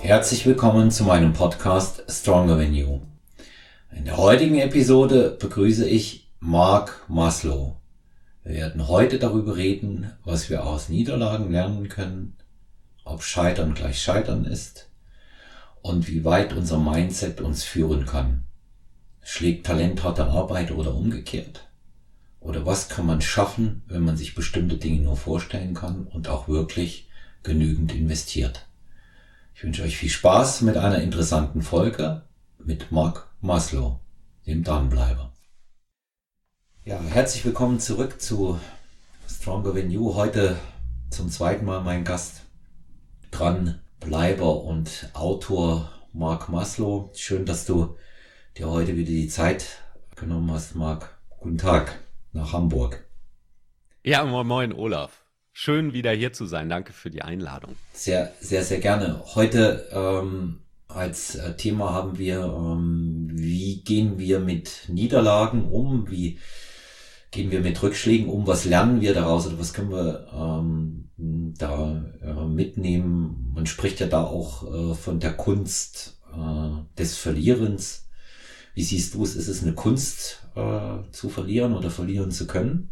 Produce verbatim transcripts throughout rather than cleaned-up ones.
Herzlich willkommen zu meinem Podcast Stronger Than You. In der heutigen Episode begrüße ich Mark Maslow. Wir werden heute darüber reden, was wir aus Niederlagen lernen können, ob Scheitern gleich Scheitern ist und wie weit unser Mindset uns führen kann. Schlägt Talent harte Arbeit oder umgekehrt? Oder was kann man schaffen, wenn man sich bestimmte Dinge nur vorstellen kann und auch wirklich genügend investiert? Ich wünsche euch viel Spaß mit einer interessanten Folge mit Mark Maslow, dem Dranbleiber. Ja, herzlich willkommen zurück zu Stronger Than You. Heute zum zweiten Mal mein Gast, Dranbleiber und Autor Mark Maslow. Schön, dass du dir heute wieder die Zeit genommen hast, Mark. Guten Tag nach Hamburg. Ja, moin, moin Olaf. Schön, wieder hier zu sein. Danke für die Einladung. Sehr, sehr, sehr gerne. Heute ähm, als Thema haben wir, ähm, wie gehen wir mit Niederlagen um? Wie gehen wir mit Rückschlägen um? Was lernen wir daraus oder was können wir ähm, da äh, mitnehmen? Man spricht ja da auch äh, von der Kunst äh, des Verlierens. Wie siehst du es? Ist es eine Kunst äh, zu verlieren oder verlieren zu können?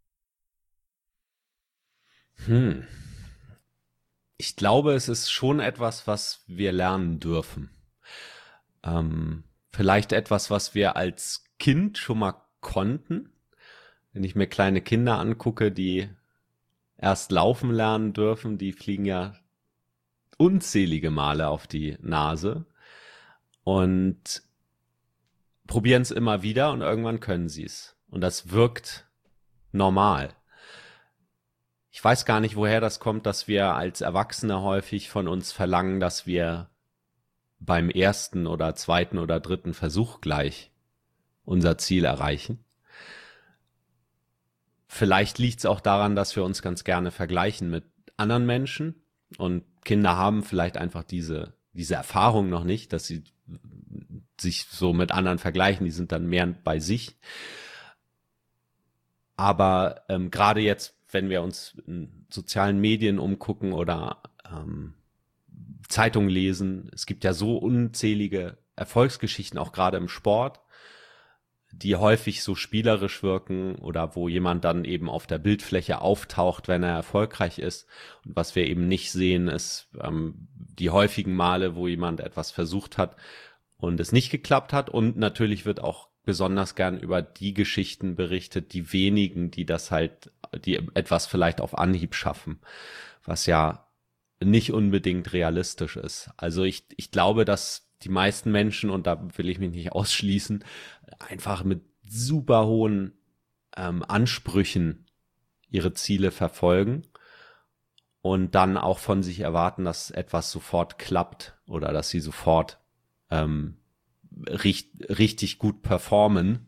Hm. Ich glaube, es ist schon etwas, was wir lernen dürfen. Ähm, vielleicht etwas, was wir als Kind schon mal konnten. Wenn ich mir kleine Kinder angucke, die erst laufen lernen dürfen, die fliegen ja unzählige Male auf die Nase und probieren es immer wieder und irgendwann können sie es. Und das wirkt normal. Ich weiß gar nicht, woher das kommt, dass wir als Erwachsene häufig von uns verlangen, dass wir beim ersten oder zweiten oder dritten Versuch gleich unser Ziel erreichen. Vielleicht liegt es auch daran, dass wir uns ganz gerne vergleichen mit anderen Menschen und Kinder haben vielleicht einfach diese, diese Erfahrung noch nicht, dass sie sich so mit anderen vergleichen, die sind dann mehr bei sich. Aber ähm, gerade jetzt, wenn wir uns in sozialen Medien umgucken oder ähm, Zeitungen lesen, es gibt ja so unzählige Erfolgsgeschichten, auch gerade im Sport, die häufig so spielerisch wirken oder wo jemand dann eben auf der Bildfläche auftaucht, wenn er erfolgreich ist. Und was wir eben nicht sehen, ist ähm, die häufigen Male, wo jemand etwas versucht hat und es nicht geklappt hat. Und natürlich wird auch besonders gern über die Geschichten berichtet, die wenigen, die das halt, die etwas vielleicht auf Anhieb schaffen, was ja nicht unbedingt realistisch ist. Also ich, ich glaube, dass die meisten Menschen, und da will ich mich nicht ausschließen, einfach mit super hohen ähm, Ansprüchen ihre Ziele verfolgen und dann auch von sich erwarten, dass etwas sofort klappt oder dass sie sofort ähm, Richtig, richtig gut performen.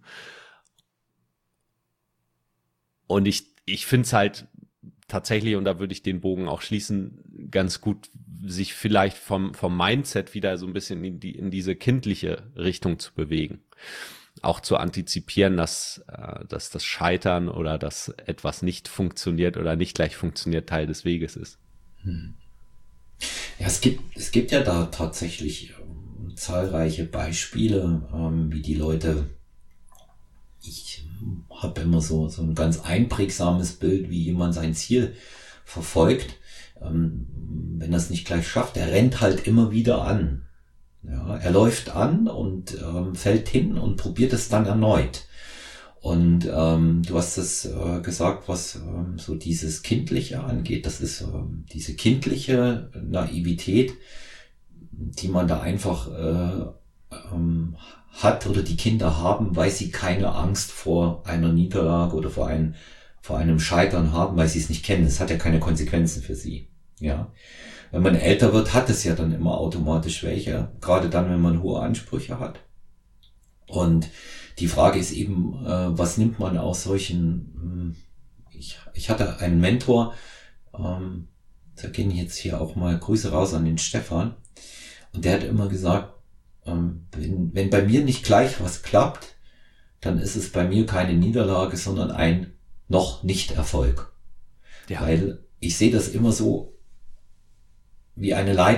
Und ich, ich finde es halt tatsächlich, und da würde ich den Bogen auch schließen, ganz gut, sich vielleicht vom, vom Mindset wieder so ein bisschen in die, in diese kindliche Richtung zu bewegen. Auch zu antizipieren, dass, äh, dass das Scheitern oder dass etwas nicht funktioniert oder nicht gleich funktioniert Teil des Weges ist. Hm. Ja, es gibt, es gibt ja da tatsächlich zahlreiche Beispiele, ähm, wie die Leute, ich habe immer so, so ein ganz einprägsames Bild, wie jemand sein Ziel verfolgt. Ähm, wenn er es nicht gleich schafft, er rennt halt immer wieder an. Ja, er läuft an und ähm, fällt hin und probiert es dann erneut. Und ähm, du hast es äh, gesagt, was ähm, so dieses Kindliche angeht. Das ist ähm, diese kindliche Naivität, die man da einfach äh, ähm, hat oder die Kinder haben, weil sie keine Angst vor einer Niederlage oder vor einem, vor einem Scheitern haben, weil sie es nicht kennen. Es hat ja keine Konsequenzen für sie. Ja, wenn man älter wird, hat es ja dann immer automatisch welche, gerade dann, wenn man hohe Ansprüche hat. Und die Frage ist eben, äh, was nimmt man aus solchen, äh, ich, ich hatte einen Mentor, ähm, da gehen jetzt hier auch mal Grüße raus an den Stefan, und der hat immer gesagt, ähm, wenn, wenn bei mir nicht gleich was klappt, dann ist es bei mir keine Niederlage, sondern ein noch nicht Erfolg. Ja. Weil ich sehe das immer so wie eine Leiter.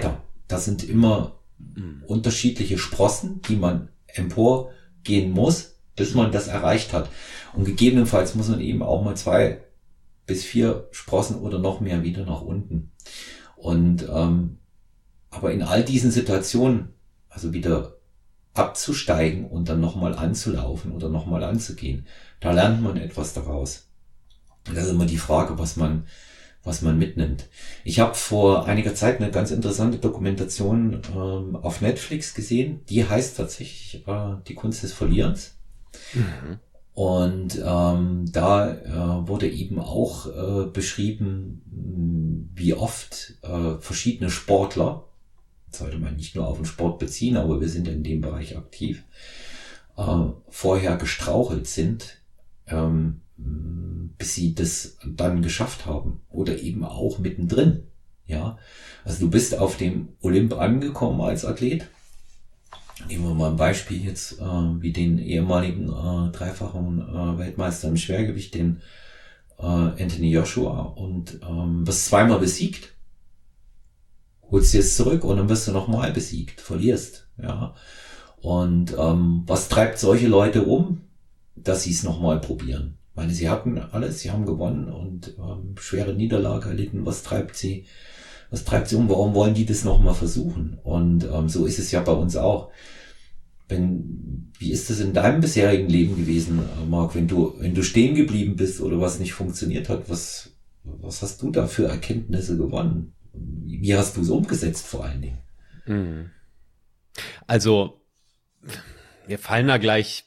Das sind immer Mhm. unterschiedliche Sprossen, die man emporgehen muss, bis man das erreicht hat. Und gegebenenfalls muss man eben auch mal zwei bis vier Sprossen oder noch mehr wieder nach unten. Und ähm, aber in all diesen Situationen, also wieder abzusteigen und dann nochmal anzulaufen oder nochmal anzugehen, da lernt man etwas daraus. Und das ist immer die Frage, was man was man mitnimmt. Ich habe vor einiger Zeit eine ganz interessante Dokumentation ähm, auf Netflix gesehen. Die heißt tatsächlich äh, Die Kunst des Verlierens. Mhm. Und ähm, da äh, wurde eben auch äh, beschrieben, wie oft äh, verschiedene Sportler, sollte man nicht nur auf den Sport beziehen, aber wir sind ja in dem Bereich aktiv, äh, vorher gestrauchelt sind, ähm, bis sie das dann geschafft haben. Oder eben auch mittendrin. Ja, also du bist auf dem Olymp angekommen als Athlet. Nehmen wir mal ein Beispiel jetzt, äh, wie den ehemaligen äh, dreifachen äh, Weltmeister im Schwergewicht, den äh, Anthony Joshua, und ähm, wirst zweimal besiegt, holst jetzt zurück und dann wirst du nochmal besiegt, verlierst. Ja. Und ähm, was treibt solche Leute um, dass sie es nochmal probieren? Ich meine, sie hatten alles, sie haben gewonnen und ähm, schwere Niederlage erlitten. Was treibt sie? Was treibt sie um? Warum wollen die das nochmal versuchen? Und ähm, so ist es ja bei uns auch. Wenn, wie ist es in deinem bisherigen Leben gewesen, Marc, wenn du, wenn du stehen geblieben bist oder was nicht funktioniert hat? Was, was hast du da für Erkenntnisse gewonnen? Wie hast du es umgesetzt vor allen Dingen? Mhm. Also, mir fallen da gleich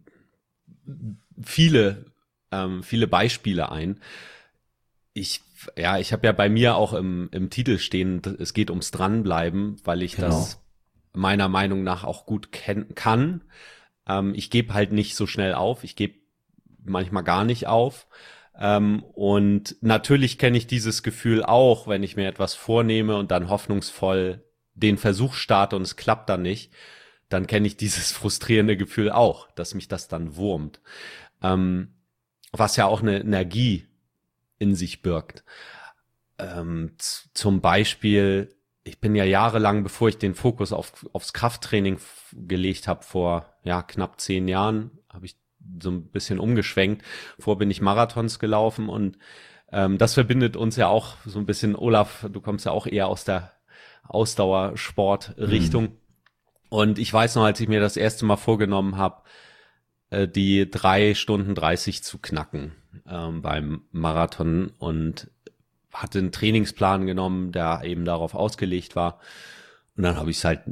viele, ähm, viele Beispiele ein. Ich, ja, ich habe ja bei mir auch im, im Titel stehen, es geht ums Dranbleiben, weil ich Genau. das meiner Meinung nach auch gut kennen kann. Ähm, ich gebe halt nicht so schnell auf. Ich gebe manchmal gar nicht auf. Ähm, und natürlich kenne ich dieses Gefühl auch, wenn ich mir etwas vornehme und dann hoffnungsvoll den Versuch starte und es klappt dann nicht, dann kenne ich dieses frustrierende Gefühl auch, dass mich das dann wurmt. Ähm, was ja auch eine Energie in sich birgt. Ähm, z- zum Beispiel, ich bin ja jahrelang, bevor ich den Fokus auf, aufs Krafttraining f- gelegt habe, vor ja knapp zehn Jahren, habe ich so ein bisschen umgeschwenkt. Vor bin ich Marathons gelaufen und ähm, das verbindet uns ja auch so ein bisschen. Olaf, du kommst ja auch eher aus der Ausdauersport-Richtung. Hm. Und ich weiß noch, als ich mir das erste Mal vorgenommen habe, äh, die drei Stunden dreißig zu knacken ähm, beim Marathon und hatte einen Trainingsplan genommen, der eben darauf ausgelegt war. Und dann habe ich es halt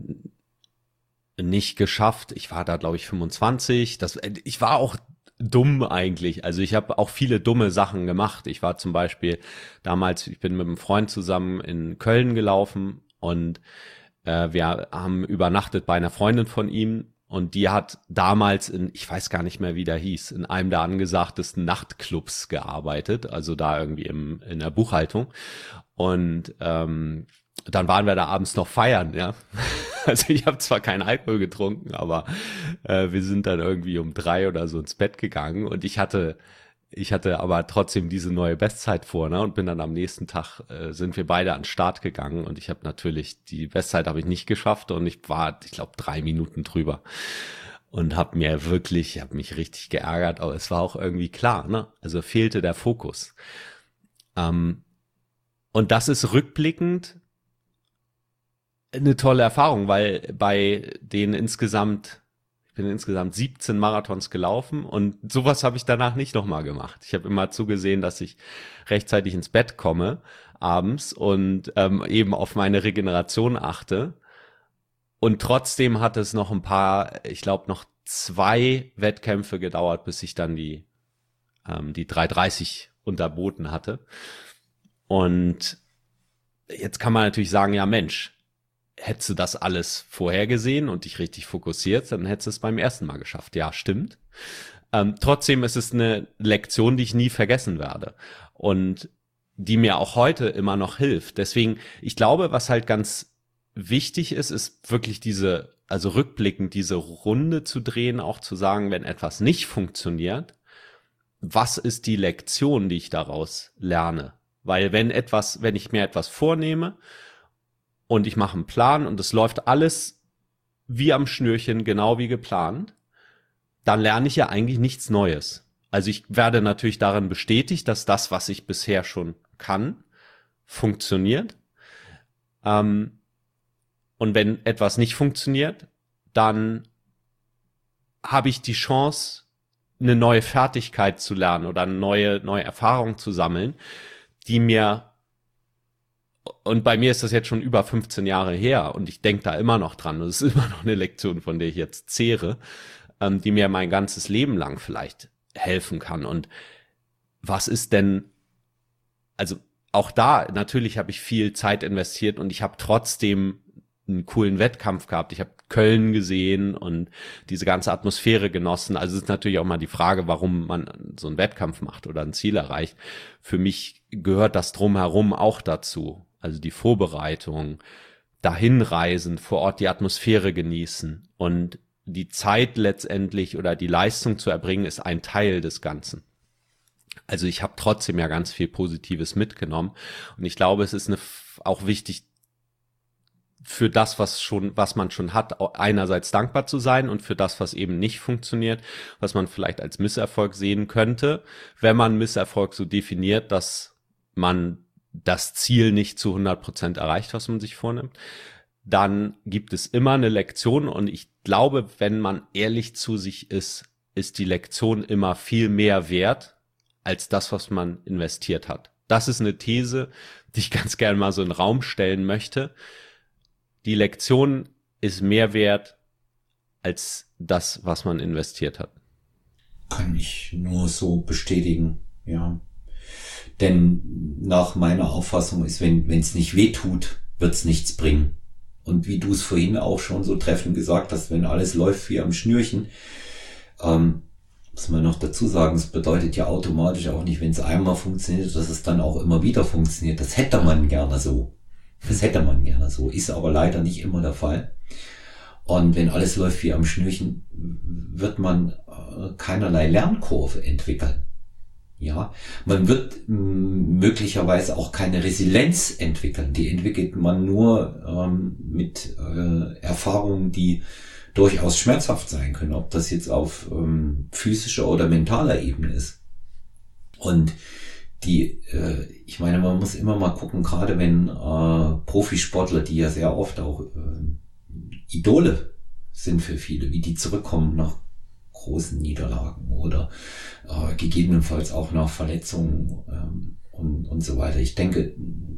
nicht geschafft. Ich war da, glaube ich, fünfundzwanzig. Das, ich war auch dumm eigentlich. Also ich habe auch viele dumme Sachen gemacht. Ich war zum Beispiel damals, ich bin mit einem Freund zusammen in Köln gelaufen und äh, wir haben übernachtet bei einer Freundin von ihm und die hat damals in, ich weiß gar nicht mehr, wie der hieß, in einem der angesagtesten Nachtclubs gearbeitet, also da irgendwie im, in der Buchhaltung. Und ähm, dann waren wir da abends noch feiern, ja. Also ich habe zwar keinen Alkohol getrunken, aber äh, wir sind dann irgendwie um drei oder so ins Bett gegangen und ich hatte ich hatte aber trotzdem diese neue Bestzeit vor, ne? Und bin dann am nächsten Tag äh, sind wir beide an den Start gegangen und ich habe natürlich die Bestzeit habe ich nicht geschafft und ich war, ich glaube, drei Minuten drüber und habe mir wirklich, habe mich richtig geärgert, aber es war auch irgendwie klar, ne? Also fehlte der Fokus. Ähm, und das ist rückblickend eine tolle Erfahrung, weil bei den insgesamt, ich bin insgesamt siebzehn Marathons gelaufen und sowas habe ich danach nicht nochmal gemacht. Ich habe immer zugesehen, dass ich rechtzeitig ins Bett komme abends und ähm, eben auf meine Regeneration achte. Und trotzdem hat es noch ein paar, ich glaube noch zwei Wettkämpfe gedauert, bis ich dann die ähm, die drei dreißig unterboten hatte. Und jetzt kann man natürlich sagen, ja Mensch, hättest du das alles vorhergesehen und dich richtig fokussiert, dann hättest du es beim ersten Mal geschafft. Ja, stimmt. Ähm, trotzdem ist es eine Lektion, die ich nie vergessen werde und die mir auch heute immer noch hilft. Deswegen, ich glaube, was halt ganz wichtig ist, ist wirklich diese, also rückblickend diese Runde zu drehen, auch zu sagen, wenn etwas nicht funktioniert, was ist die Lektion, die ich daraus lerne? Weil wenn etwas, wenn ich mir etwas vornehme und ich mache einen Plan und es läuft alles wie am Schnürchen, genau wie geplant, dann lerne ich ja eigentlich nichts Neues. Also ich werde natürlich darin bestätigt, dass das, was ich bisher schon kann, funktioniert. Ähm, und wenn etwas nicht funktioniert, dann habe ich die Chance, eine neue Fertigkeit zu lernen oder eine neue, neue Erfahrung zu sammeln, die mir, und bei mir ist das jetzt schon über fünfzehn Jahre her und ich denke da immer noch dran, das ist immer noch eine Lektion, von der ich jetzt zehre, ähm, die mir mein ganzes Leben lang vielleicht helfen kann. Und was ist denn, also auch da, natürlich habe ich viel Zeit investiert und ich habe trotzdem einen coolen Wettkampf gehabt. Ich habe Köln gesehen und diese ganze Atmosphäre genossen. Also es ist natürlich auch mal die Frage, warum man so einen Wettkampf macht oder ein Ziel erreicht. Für mich gehört das Drumherum auch dazu. Also die Vorbereitung, dahin reisen, vor Ort die Atmosphäre genießen und die Zeit letztendlich oder die Leistung zu erbringen, ist ein Teil des Ganzen. Also ich habe trotzdem ja ganz viel Positives mitgenommen und ich glaube, es ist eine, auch wichtig, für das, was schon, was man schon hat, einerseits dankbar zu sein und für das, was eben nicht funktioniert, was man vielleicht als Misserfolg sehen könnte, wenn man Misserfolg so definiert, dass man das Ziel nicht zu hundert Prozent erreicht, was man sich vornimmt, dann gibt es immer eine Lektion und ich glaube, wenn man ehrlich zu sich ist, ist die Lektion immer viel mehr wert als das, was man investiert hat. Das ist eine These, die ich ganz gerne mal so in den Raum stellen möchte. Die Lektion ist mehr wert als das, was man investiert hat. Kann ich nur so bestätigen, ja. Denn nach meiner Auffassung ist, wenn es nicht weh tut, wird es nichts bringen. Und wie du es vorhin auch schon so treffend gesagt hast, wenn alles läuft wie am Schnürchen, ähm, muss man noch dazu sagen, es bedeutet ja automatisch auch nicht, wenn es einmal funktioniert, dass es dann auch immer wieder funktioniert. Das hätte man gerne so. Das hätte man gerne so, ist aber leider nicht immer der Fall. Und wenn alles läuft wie am Schnürchen, wird man äh, keinerlei Lernkurve entwickeln. Ja, man wird m, möglicherweise auch keine Resilienz entwickeln. Die entwickelt man nur ähm, mit äh, Erfahrungen, die durchaus schmerzhaft sein können, ob das jetzt auf ähm, physischer oder mentaler Ebene ist. Und die, äh, ich meine, man muss immer mal gucken, gerade wenn äh, Profisportler, die ja sehr oft auch äh, Idole sind für viele, wie die zurückkommen nach großen Niederlagen oder äh, gegebenenfalls auch nach Verletzungen ähm, und, und so weiter. Ich denke,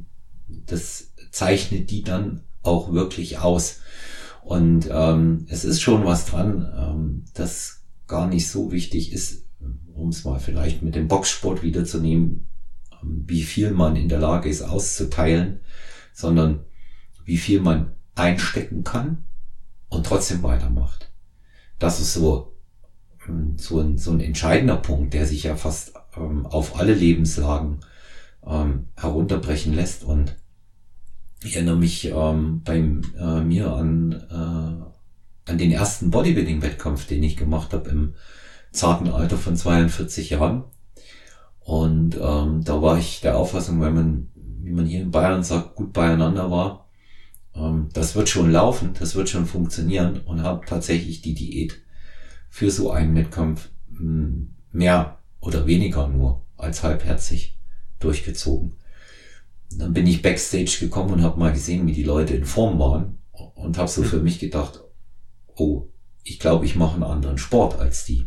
das zeichnet die dann auch wirklich aus. Und ähm, es ist schon was dran, ähm, das gar nicht so wichtig ist, um es mal vielleicht mit dem Boxsport wiederzunehmen, wie viel man in der Lage ist auszuteilen, sondern wie viel man einstecken kann und trotzdem weitermacht. Das ist so, so, ein, so ein entscheidender Punkt, der sich ja fast ähm, auf alle Lebenslagen ähm, herunterbrechen lässt. Und ich erinnere mich ähm, bei äh, mir an, äh, an den ersten Bodybuilding-Wettkampf, den ich gemacht habe im zarten Alter von zweiundvierzig Jahren. Und ähm, da war ich der Auffassung, weil man, wie man hier in Bayern sagt, gut beieinander war, ähm, das wird schon laufen, das wird schon funktionieren, und habe tatsächlich die Diät für so einen Wettkampf mh, mehr oder weniger nur als halbherzig durchgezogen. Dann bin ich Backstage gekommen und habe mal gesehen, wie die Leute in Form waren, und habe so für mich gedacht, oh, ich glaube, ich mache einen anderen Sport als die.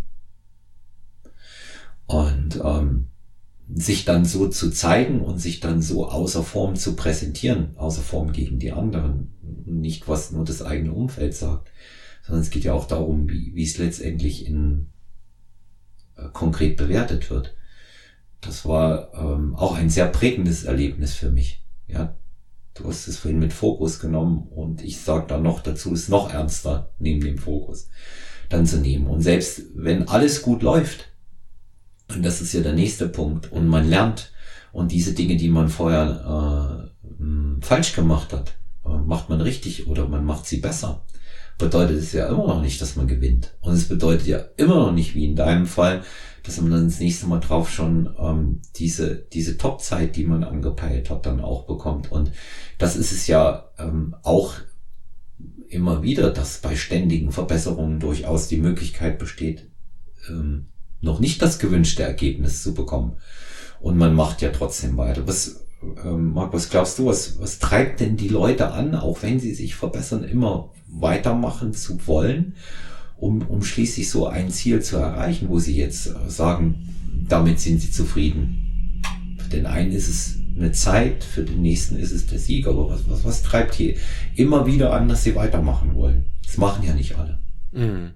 Und ähm, sich dann so zu zeigen und sich dann so außer Form zu präsentieren, außer Form gegen die anderen, nicht was nur das eigene Umfeld sagt, sondern es geht ja auch darum, wie, wie es letztendlich in äh, konkret bewertet wird. Das war ähm, auch ein sehr prägendes Erlebnis für mich. Ja, du hast es vorhin mit Fokus genommen, und ich sage da noch dazu, es noch ernster neben dem Fokus dann zu nehmen. Und selbst wenn alles gut läuft, und das ist ja der nächste Punkt, und man lernt, und diese Dinge, die man vorher äh, falsch gemacht hat, äh, macht man richtig oder man macht sie besser, bedeutet es ja immer noch nicht, dass man gewinnt. Und es bedeutet ja immer noch nicht, wie in deinem Fall, dass man dann das nächste Mal drauf schon ähm, diese diese Topzeit, die man angepeilt hat, dann auch bekommt. Und das ist es ja ähm, auch immer wieder, dass bei ständigen Verbesserungen durchaus die Möglichkeit besteht, ähm, noch nicht das gewünschte Ergebnis zu bekommen. Und man macht ja trotzdem weiter. Was, ähm, Marc, was glaubst du, was, was treibt denn die Leute an, auch wenn sie sich verbessern, immer weitermachen zu wollen, um, um schließlich so ein Ziel zu erreichen, wo sie jetzt äh, sagen, damit sind sie zufrieden? Für den einen ist es eine Zeit, für den nächsten ist es der Sieg, aber was, was, was treibt hier immer wieder an, dass sie weitermachen wollen? Das machen ja nicht alle. Mhm.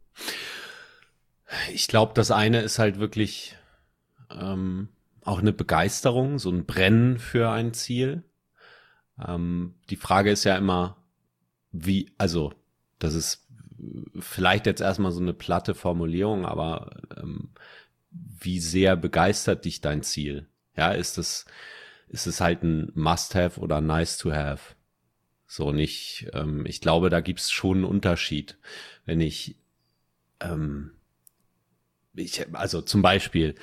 Ich glaube, das eine ist halt wirklich ähm, auch eine Begeisterung, so ein Brennen für ein Ziel. Ähm, die Frage ist ja immer, wie, also das ist vielleicht jetzt erstmal so eine platte Formulierung, aber ähm, wie sehr begeistert dich dein Ziel? Ja, ist es ist es halt ein Must-have oder Nice-to-have? So nicht, ähm, ich glaube, da gibt's schon einen Unterschied. Wenn ich, ähm, ich, also zum Beispiel,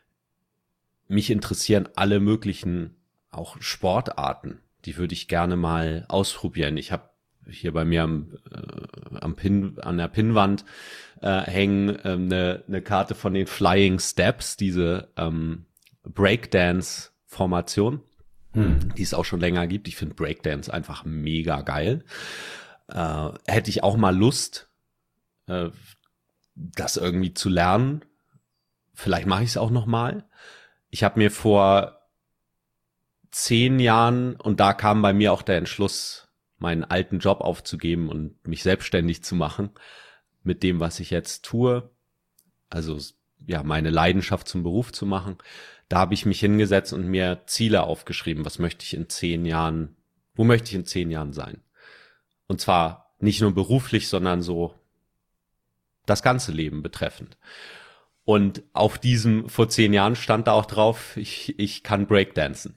mich interessieren alle möglichen auch Sportarten, die würde ich gerne mal ausprobieren. Ich habe hier bei mir am, äh, am Pin, an der Pinnwand äh, hängen ähm, eine, eine Karte von den Flying Steps, diese ähm, Breakdance-Formation, hm. die es auch schon länger gibt. Ich finde Breakdance einfach mega geil. Äh, hätte ich auch mal Lust, äh, das irgendwie zu lernen. Vielleicht mache ich es auch noch mal. Ich habe mir vor zehn Jahren, und da kam bei mir auch der Entschluss, meinen alten Job aufzugeben und mich selbstständig zu machen mit dem, was ich jetzt tue, also ja, meine Leidenschaft zum Beruf zu machen. Da habe ich mich hingesetzt und mir Ziele aufgeschrieben. Was möchte ich in zehn Jahren, wo möchte ich in zehn Jahren sein? Und zwar nicht nur beruflich, sondern so das ganze Leben betreffend. Und auf diesem, vor zehn Jahren stand da auch drauf, ich, ich kann Breakdancen.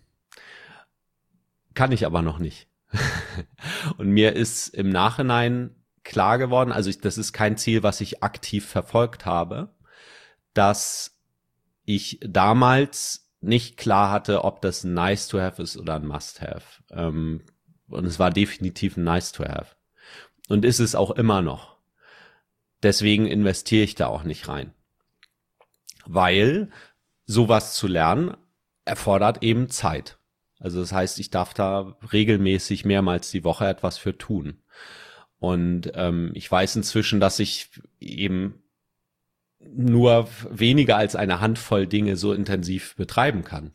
Kann ich aber noch nicht. Und mir ist im Nachhinein klar geworden, also ich, das ist kein Ziel, was ich aktiv verfolgt habe, dass ich damals nicht klar hatte, ob das ein nice to have ist oder ein must have. Ähm, und es war definitiv ein nice to have. Und ist es auch immer noch. Deswegen investiere ich da auch nicht rein. Weil sowas zu lernen erfordert eben Zeit. Also das heißt, ich darf da regelmäßig mehrmals die Woche etwas für tun. Und ähm, ich weiß inzwischen, dass ich eben nur weniger als eine Handvoll Dinge so intensiv betreiben kann.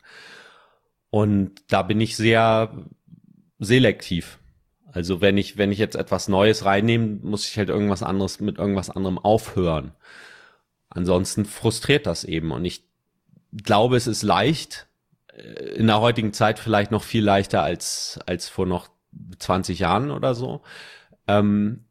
Und da bin ich sehr selektiv. Also wenn ich, wenn ich jetzt etwas Neues reinnehme, muss ich halt irgendwas anderes mit irgendwas anderem aufhören. Ansonsten frustriert das eben. Und ich glaube, es ist leicht, in der heutigen Zeit vielleicht noch viel leichter als, als vor noch zwanzig Jahren oder so, ähm,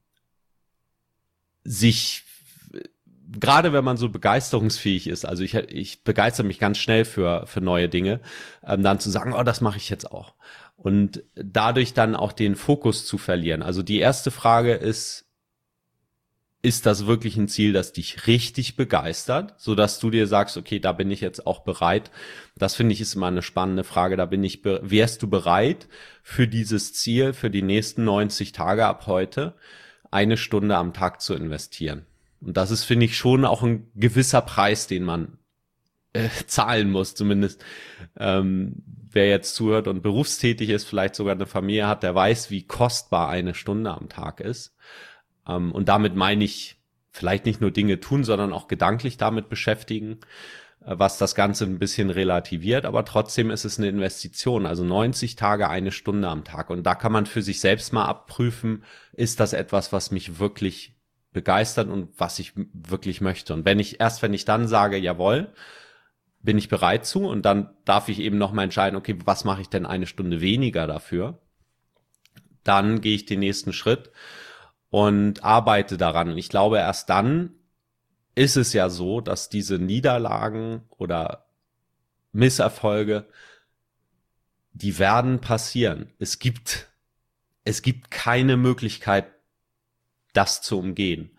sich, gerade wenn man so begeisterungsfähig ist, also ich, ich begeistere mich ganz schnell für, für neue Dinge, ähm, dann zu sagen, oh, das mache ich jetzt auch. Und dadurch dann auch den Fokus zu verlieren. Also die erste Frage ist, ist das wirklich ein Ziel, das dich richtig begeistert, so dass du dir sagst, okay, da bin ich jetzt auch bereit. Das finde ich ist immer eine spannende Frage. Da bin ich, wärst du bereit für dieses Ziel, für die nächsten neunzig Tage ab heute, eine Stunde am Tag zu investieren? Und das ist, finde ich, schon auch ein gewisser Preis, den man äh, zahlen muss, zumindest. Ähm, wer jetzt zuhört und berufstätig ist, vielleicht sogar eine Familie hat, der weiß, wie kostbar eine Stunde am Tag ist. Um, und damit meine ich vielleicht nicht nur Dinge tun, sondern auch gedanklich damit beschäftigen, was das Ganze ein bisschen relativiert, aber trotzdem ist es eine Investition, also neunzig Tage, eine Stunde am Tag. Und da kann man für sich selbst mal abprüfen, ist das etwas, was mich wirklich begeistert und was ich wirklich möchte. Und wenn ich, erst wenn ich dann sage, jawohl, bin ich bereit zu, und dann darf ich eben noch mal entscheiden, okay, was mache ich denn eine Stunde weniger dafür? Dann gehe ich den nächsten Schritt und arbeite daran. Und ich glaube, erst dann ist es ja so, dass diese Niederlagen oder Misserfolge, die werden passieren. Es gibt, es gibt keine Möglichkeit, das zu umgehen.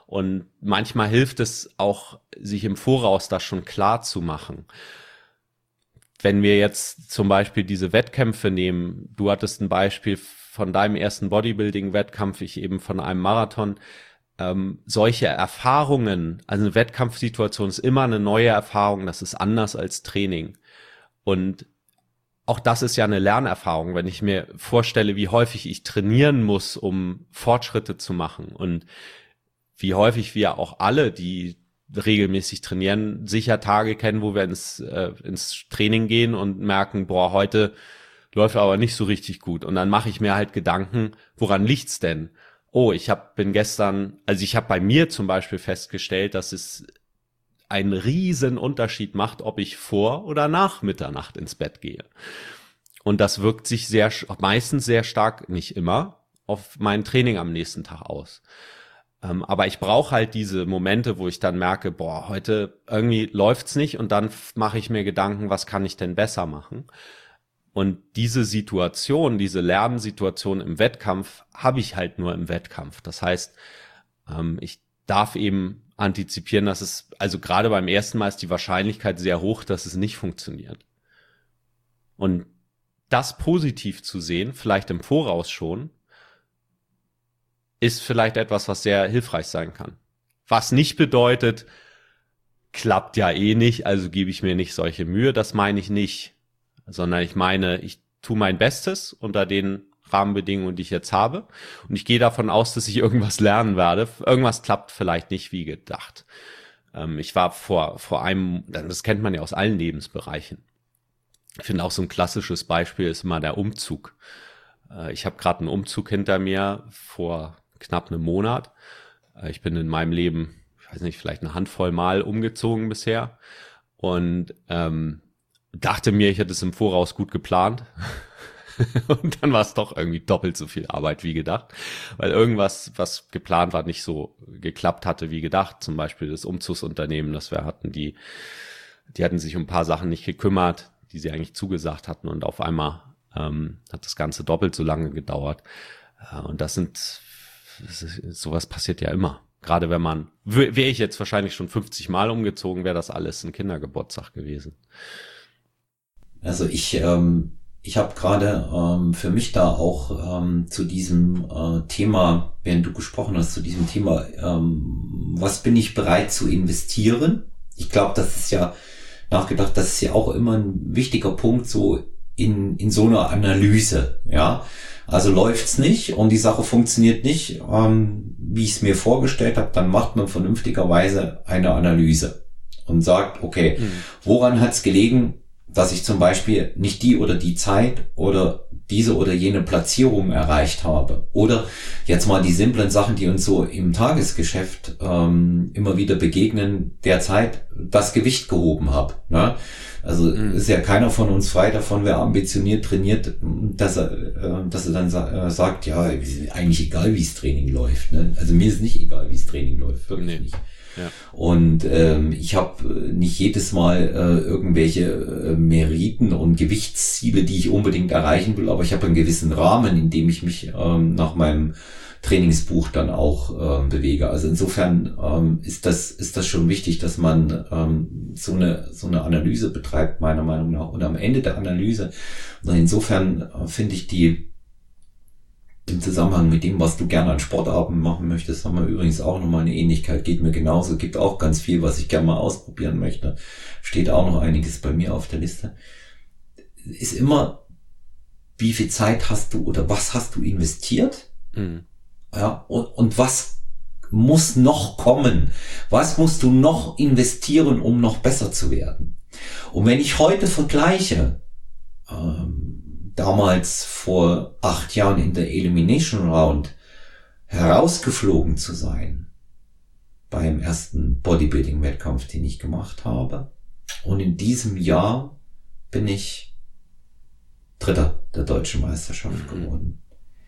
Und manchmal hilft es auch, sich im Voraus das schon klar zu machen. Wenn wir jetzt zum Beispiel diese Wettkämpfe nehmen, du hattest ein Beispiel von deinem ersten Bodybuilding-Wettkampf, ich eben von einem Marathon. Ähm, solche Erfahrungen, also eine Wettkampfsituation ist immer eine neue Erfahrung, das ist anders als Training. Und auch das ist ja eine Lernerfahrung, wenn ich mir vorstelle, wie häufig ich trainieren muss, um Fortschritte zu machen und wie häufig wir auch alle, die regelmäßig trainieren, sicher Tage kennen, wo wir ins, äh, ins Training gehen und merken, boah, heute läuft aber nicht so richtig gut. Und dann mache ich mir halt Gedanken, woran liegt's denn? Oh, ich hab, bin gestern, also ich habe bei mir zum Beispiel festgestellt, dass es einen riesen Unterschied macht, ob ich vor oder nach Mitternacht ins Bett gehe. Und das wirkt sich sehr, meistens sehr stark, nicht immer, auf mein Training am nächsten Tag aus. Ähm, aber ich brauche halt diese Momente, wo ich dann merke, boah, heute irgendwie läuft's nicht und dann mache ich mir Gedanken, was kann ich denn besser machen? Und diese Situation, diese Lernsituation im Wettkampf habe ich halt nur im Wettkampf. Das heißt, ähm, ich darf eben antizipieren, dass es, also gerade beim ersten Mal ist die Wahrscheinlichkeit sehr hoch, dass es nicht funktioniert. Und das positiv zu sehen, vielleicht im Voraus schon, ist vielleicht etwas, was sehr hilfreich sein kann. Was nicht bedeutet, klappt ja eh nicht, also gebe ich mir nicht solche Mühe, das meine ich nicht. Sondern ich meine, ich tue mein Bestes unter den Rahmenbedingungen, die ich jetzt habe. Und ich gehe davon aus, dass ich irgendwas lernen werde. Irgendwas klappt vielleicht nicht wie gedacht. Ähm, ich war vor, vor einem, das kennt man ja aus allen Lebensbereichen. Ich finde auch so ein klassisches Beispiel ist immer der Umzug. Äh, ich habe gerade einen Umzug hinter mir vor knapp einem Monat. Äh, ich bin in meinem Leben, ich weiß nicht, vielleicht eine Handvoll Mal umgezogen bisher. Und ähm, dachte mir, ich hätte es im Voraus gut geplant. Und dann war es doch irgendwie doppelt so viel Arbeit wie gedacht, weil irgendwas, was geplant war, nicht so geklappt hatte wie gedacht. Zum Beispiel das Umzugsunternehmen, das wir hatten, die, die hatten sich um ein paar Sachen nicht gekümmert, die sie eigentlich zugesagt hatten. Und auf einmal ähm, hat das Ganze doppelt so lange gedauert. Äh, und das sind, das ist, sowas passiert ja immer. Gerade wenn man, wäre ich jetzt wahrscheinlich schon fünfzig Mal umgezogen, wäre das alles ein Kindergeburtstag gewesen. Also ich, ähm, ich habe gerade ähm, für mich da auch ähm, zu diesem äh, Thema, während du gesprochen hast, zu diesem Thema, ähm, was bin ich bereit zu investieren? Ich glaube, das ist ja nachgedacht, das ist ja auch immer ein wichtiger Punkt so in in so einer Analyse, ja. Also läuft's nicht und die Sache funktioniert nicht, ähm, wie ich es mir vorgestellt habe, dann macht man vernünftigerweise eine Analyse und sagt, okay, mhm. woran hat's gelegen, dass ich zum Beispiel nicht die oder die Zeit oder diese oder jene Platzierung erreicht habe. Oder jetzt mal die simplen Sachen, die uns so im Tagesgeschäft ähm, immer wieder begegnen, derzeit das Gewicht gehoben habe. Ne? Also mhm. ist ja keiner von uns frei davon, wer ambitioniert trainiert, dass er, äh, dass er dann sa- äh, sagt, ja, eigentlich egal, wie das Training läuft. Ne? Also mir ist nicht egal, wie das Training läuft, wirklich nee. nicht. Ja. Und ähm, ich habe nicht jedes Mal äh, irgendwelche äh, Meriten und Gewichtsziele, die ich unbedingt erreichen will, aber ich habe einen gewissen Rahmen, in dem ich mich ähm, nach meinem Trainingsbuch dann auch ähm, bewege. Also insofern ähm, ist das ist das schon wichtig, dass man ähm, so eine so eine Analyse betreibt, meiner Meinung nach. Und am Ende der Analyse, und insofern äh, finde ich die im Zusammenhang mit dem, was du gerne an Sportarten machen möchtest, haben wir übrigens auch nochmal eine Ähnlichkeit, geht mir genauso, gibt auch ganz viel, was ich gerne mal ausprobieren möchte, steht auch noch einiges bei mir auf der Liste, ist immer, wie viel Zeit hast du oder was hast du investiert, mhm. ja, und, und was muss noch kommen, was musst du noch investieren, um noch besser zu werden. Und wenn ich heute vergleiche, ähm, damals vor acht Jahren in der Elimination Round herausgeflogen zu sein beim ersten Bodybuilding-Wettkampf, den ich gemacht habe. Und in diesem Jahr bin ich Dritter der deutschen Meisterschaft geworden.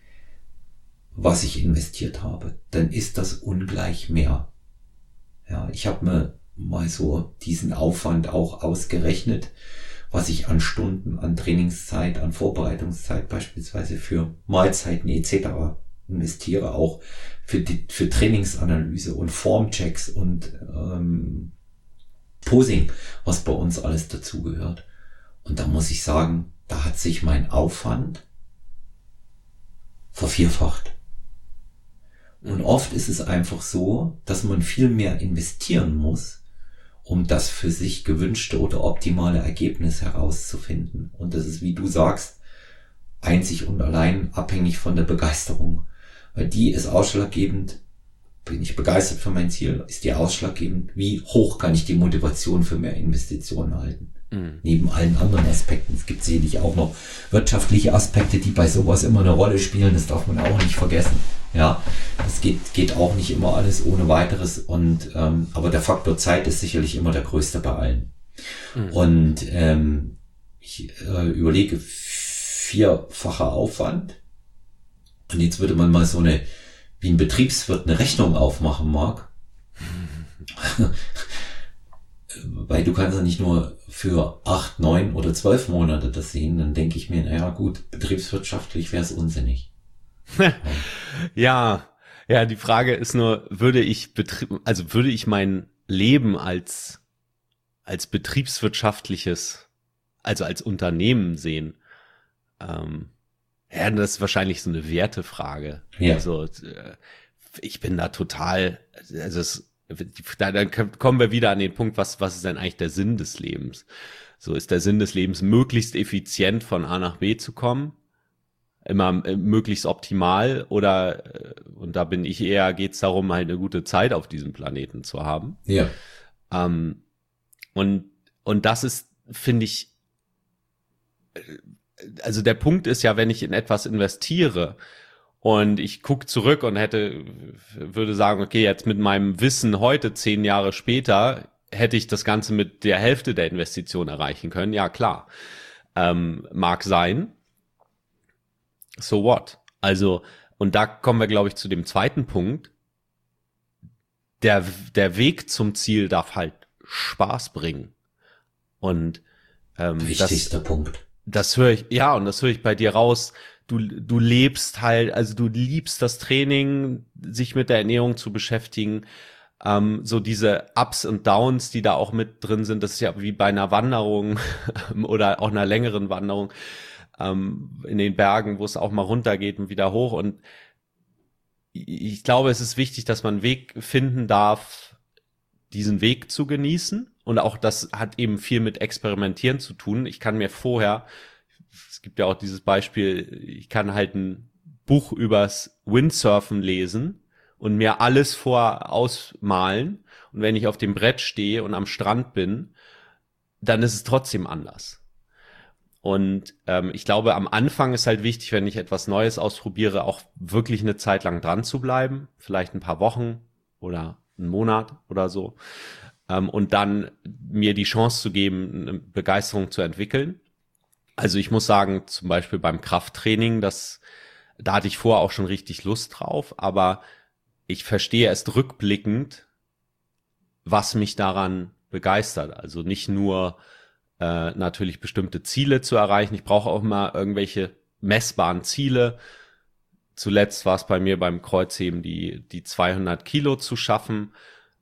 Was ich investiert habe, dann ist das ungleich mehr. Ja, ich habe mir mal so diesen Aufwand auch ausgerechnet, was ich an Stunden, an Trainingszeit, an Vorbereitungszeit beispielsweise für Mahlzeiten et cetera investiere, auch für die, für Trainingsanalyse und Formchecks und ähm, Posing, was bei uns alles dazugehört. Und da muss ich sagen, da hat sich mein Aufwand vervierfacht. Und oft ist es einfach so, dass man viel mehr investieren muss, um das für sich gewünschte oder optimale Ergebnis herauszufinden. Und das ist, wie du sagst, einzig und allein abhängig von der Begeisterung. Weil die ist ausschlaggebend, bin ich begeistert für mein Ziel, ist die ausschlaggebend, wie hoch kann ich die Motivation für mehr Investitionen halten. Mhm. Neben allen anderen Aspekten. Es gibt sicherlich auch noch wirtschaftliche Aspekte, die bei sowas immer eine Rolle spielen. Das darf man auch nicht vergessen. Ja, es geht, geht auch nicht immer alles ohne weiteres. Und ähm, aber der Faktor Zeit ist sicherlich immer der größte bei allen. Mhm. Und ähm, ich äh, überlege vierfacher Aufwand. Und jetzt würde man mal so eine, wie ein Betriebswirt eine Rechnung aufmachen mag. Mhm. Weil du kannst ja nicht nur für acht, neun oder zwölf Monate das sehen, dann denke ich mir, naja gut, betriebswirtschaftlich wäre es unsinnig. ja, ja, die Frage ist nur, würde ich Betrieb, also würde ich mein Leben als, als betriebswirtschaftliches, also als Unternehmen sehen? Ähm, ja, das ist wahrscheinlich so eine Wertefrage. Ja. Also, ich bin da total, also es, Da, dann kommen wir wieder an den Punkt, was, was ist denn eigentlich der Sinn des Lebens? So, ist der Sinn des Lebens, möglichst effizient von A nach B zu kommen? Immer äh, möglichst optimal? Oder, äh, und da bin ich eher, geht's darum, halt eine gute Zeit auf diesem Planeten zu haben? Ja. Ähm, und, und das ist, finde ich, also der Punkt ist ja, wenn ich in etwas investiere, und ich gucke zurück und hätte, würde sagen, okay, jetzt mit meinem Wissen heute, zehn Jahre später, hätte ich das Ganze mit der Hälfte der Investition erreichen können. Ja, klar. Ähm, mag sein. So what? Also, und da kommen wir, glaube ich, zu dem zweiten Punkt. Der, der Weg zum Ziel darf halt Spaß bringen. Und ähm, wichtigster das, Punkt. Das höre ich, ja, und das höre ich bei dir raus. Du, du lebst halt, also du liebst das Training, sich mit der Ernährung zu beschäftigen. Ähm, so diese Ups und Downs, die da auch mit drin sind, das ist ja wie bei einer Wanderung oder auch einer längeren Wanderung ähm, in den Bergen, wo es auch mal runtergeht und wieder hoch. Und ich glaube, es ist wichtig, dass man einen Weg finden darf, diesen Weg zu genießen. Und auch das hat eben viel mit Experimentieren zu tun. Ich kann mir vorher, es gibt ja auch dieses Beispiel, ich kann halt ein Buch übers Windsurfen lesen und mir alles vor ausmalen. Und wenn ich auf dem Brett stehe und am Strand bin, dann ist es trotzdem anders. Und ähm, ich glaube, am Anfang ist halt wichtig, wenn ich etwas Neues ausprobiere, auch wirklich eine Zeit lang dran zu bleiben. Vielleicht ein paar Wochen oder einen Monat oder so. Ähm, und dann mir die Chance zu geben, eine Begeisterung zu entwickeln. Also ich muss sagen, zum Beispiel beim Krafttraining, das, da hatte ich vorher auch schon richtig Lust drauf, aber ich verstehe erst rückblickend, was mich daran begeistert. Also nicht nur äh, natürlich bestimmte Ziele zu erreichen. Ich brauche auch immer irgendwelche messbaren Ziele. Zuletzt war es bei mir beim Kreuzheben, die, die zweihundert Kilo zu schaffen.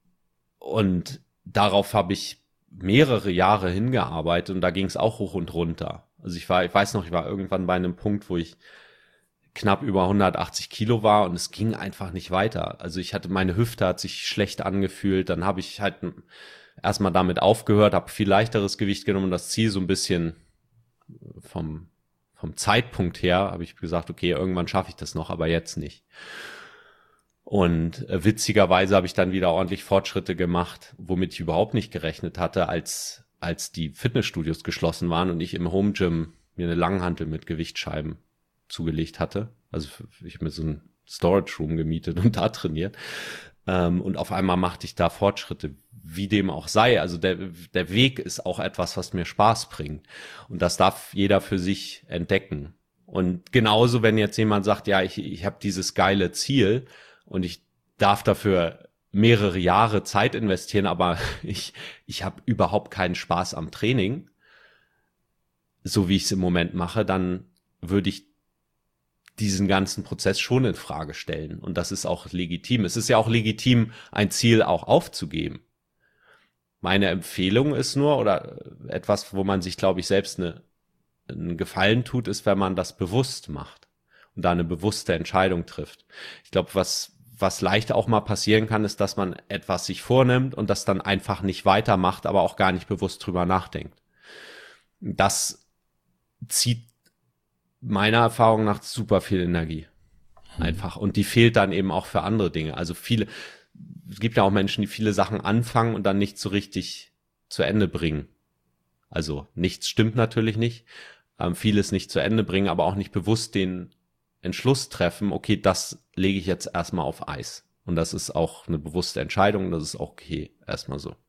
Und darauf habe ich mehrere Jahre hingearbeitet und da ging es auch hoch und runter. Also ich war, ich weiß noch, ich war irgendwann bei einem Punkt, wo ich knapp über hundertachtzig Kilo war und es ging einfach nicht weiter. Also ich hatte, meine Hüfte hat sich schlecht angefühlt. Dann habe ich halt erstmal damit aufgehört, habe viel leichteres Gewicht genommen und das Ziel so ein bisschen vom, vom Zeitpunkt her habe ich gesagt, okay, irgendwann schaffe ich das noch, aber jetzt nicht. Und äh, witzigerweise habe ich dann wieder ordentlich Fortschritte gemacht, womit ich überhaupt nicht gerechnet hatte, als als die Fitnessstudios geschlossen waren und ich im Home Gym mir eine Langhantel mit Gewichtsscheiben zugelegt hatte. Also ich habe mir so ein Storage Room gemietet und da trainiert. Ähm, und auf einmal machte ich da Fortschritte, wie dem auch sei. Also der der Weg ist auch etwas, was mir Spaß bringt. Und das darf jeder für sich entdecken. Und genauso, wenn jetzt jemand sagt, ja, ich ich habe dieses geile Ziel und ich darf dafür mehrere Jahre Zeit investieren, aber ich ich habe überhaupt keinen Spaß am Training, so wie ich es im Moment mache, dann würde ich diesen ganzen Prozess schon in Frage stellen. Und das ist auch legitim. Es ist ja auch legitim, ein Ziel auch aufzugeben. Meine Empfehlung ist nur, oder etwas, wo man sich, glaube ich, selbst eine, einen Gefallen tut, ist, wenn man das bewusst macht und da eine bewusste Entscheidung trifft. Ich glaube, was was leicht auch mal passieren kann, ist, dass man etwas sich vornimmt und das dann einfach nicht weitermacht, aber auch gar nicht bewusst drüber nachdenkt. Das zieht meiner Erfahrung nach super viel Energie. Einfach. Und die fehlt dann eben auch für andere Dinge. Also viele, es gibt ja auch Menschen, die viele Sachen anfangen und dann nicht so richtig zu Ende bringen. Also nichts stimmt natürlich nicht. Ähm, vieles nicht zu Ende bringen, aber auch nicht bewusst den Entschluss treffen, okay, das lege ich jetzt erstmal auf Eis. Und das ist auch eine bewusste Entscheidung, das ist auch okay, erstmal so.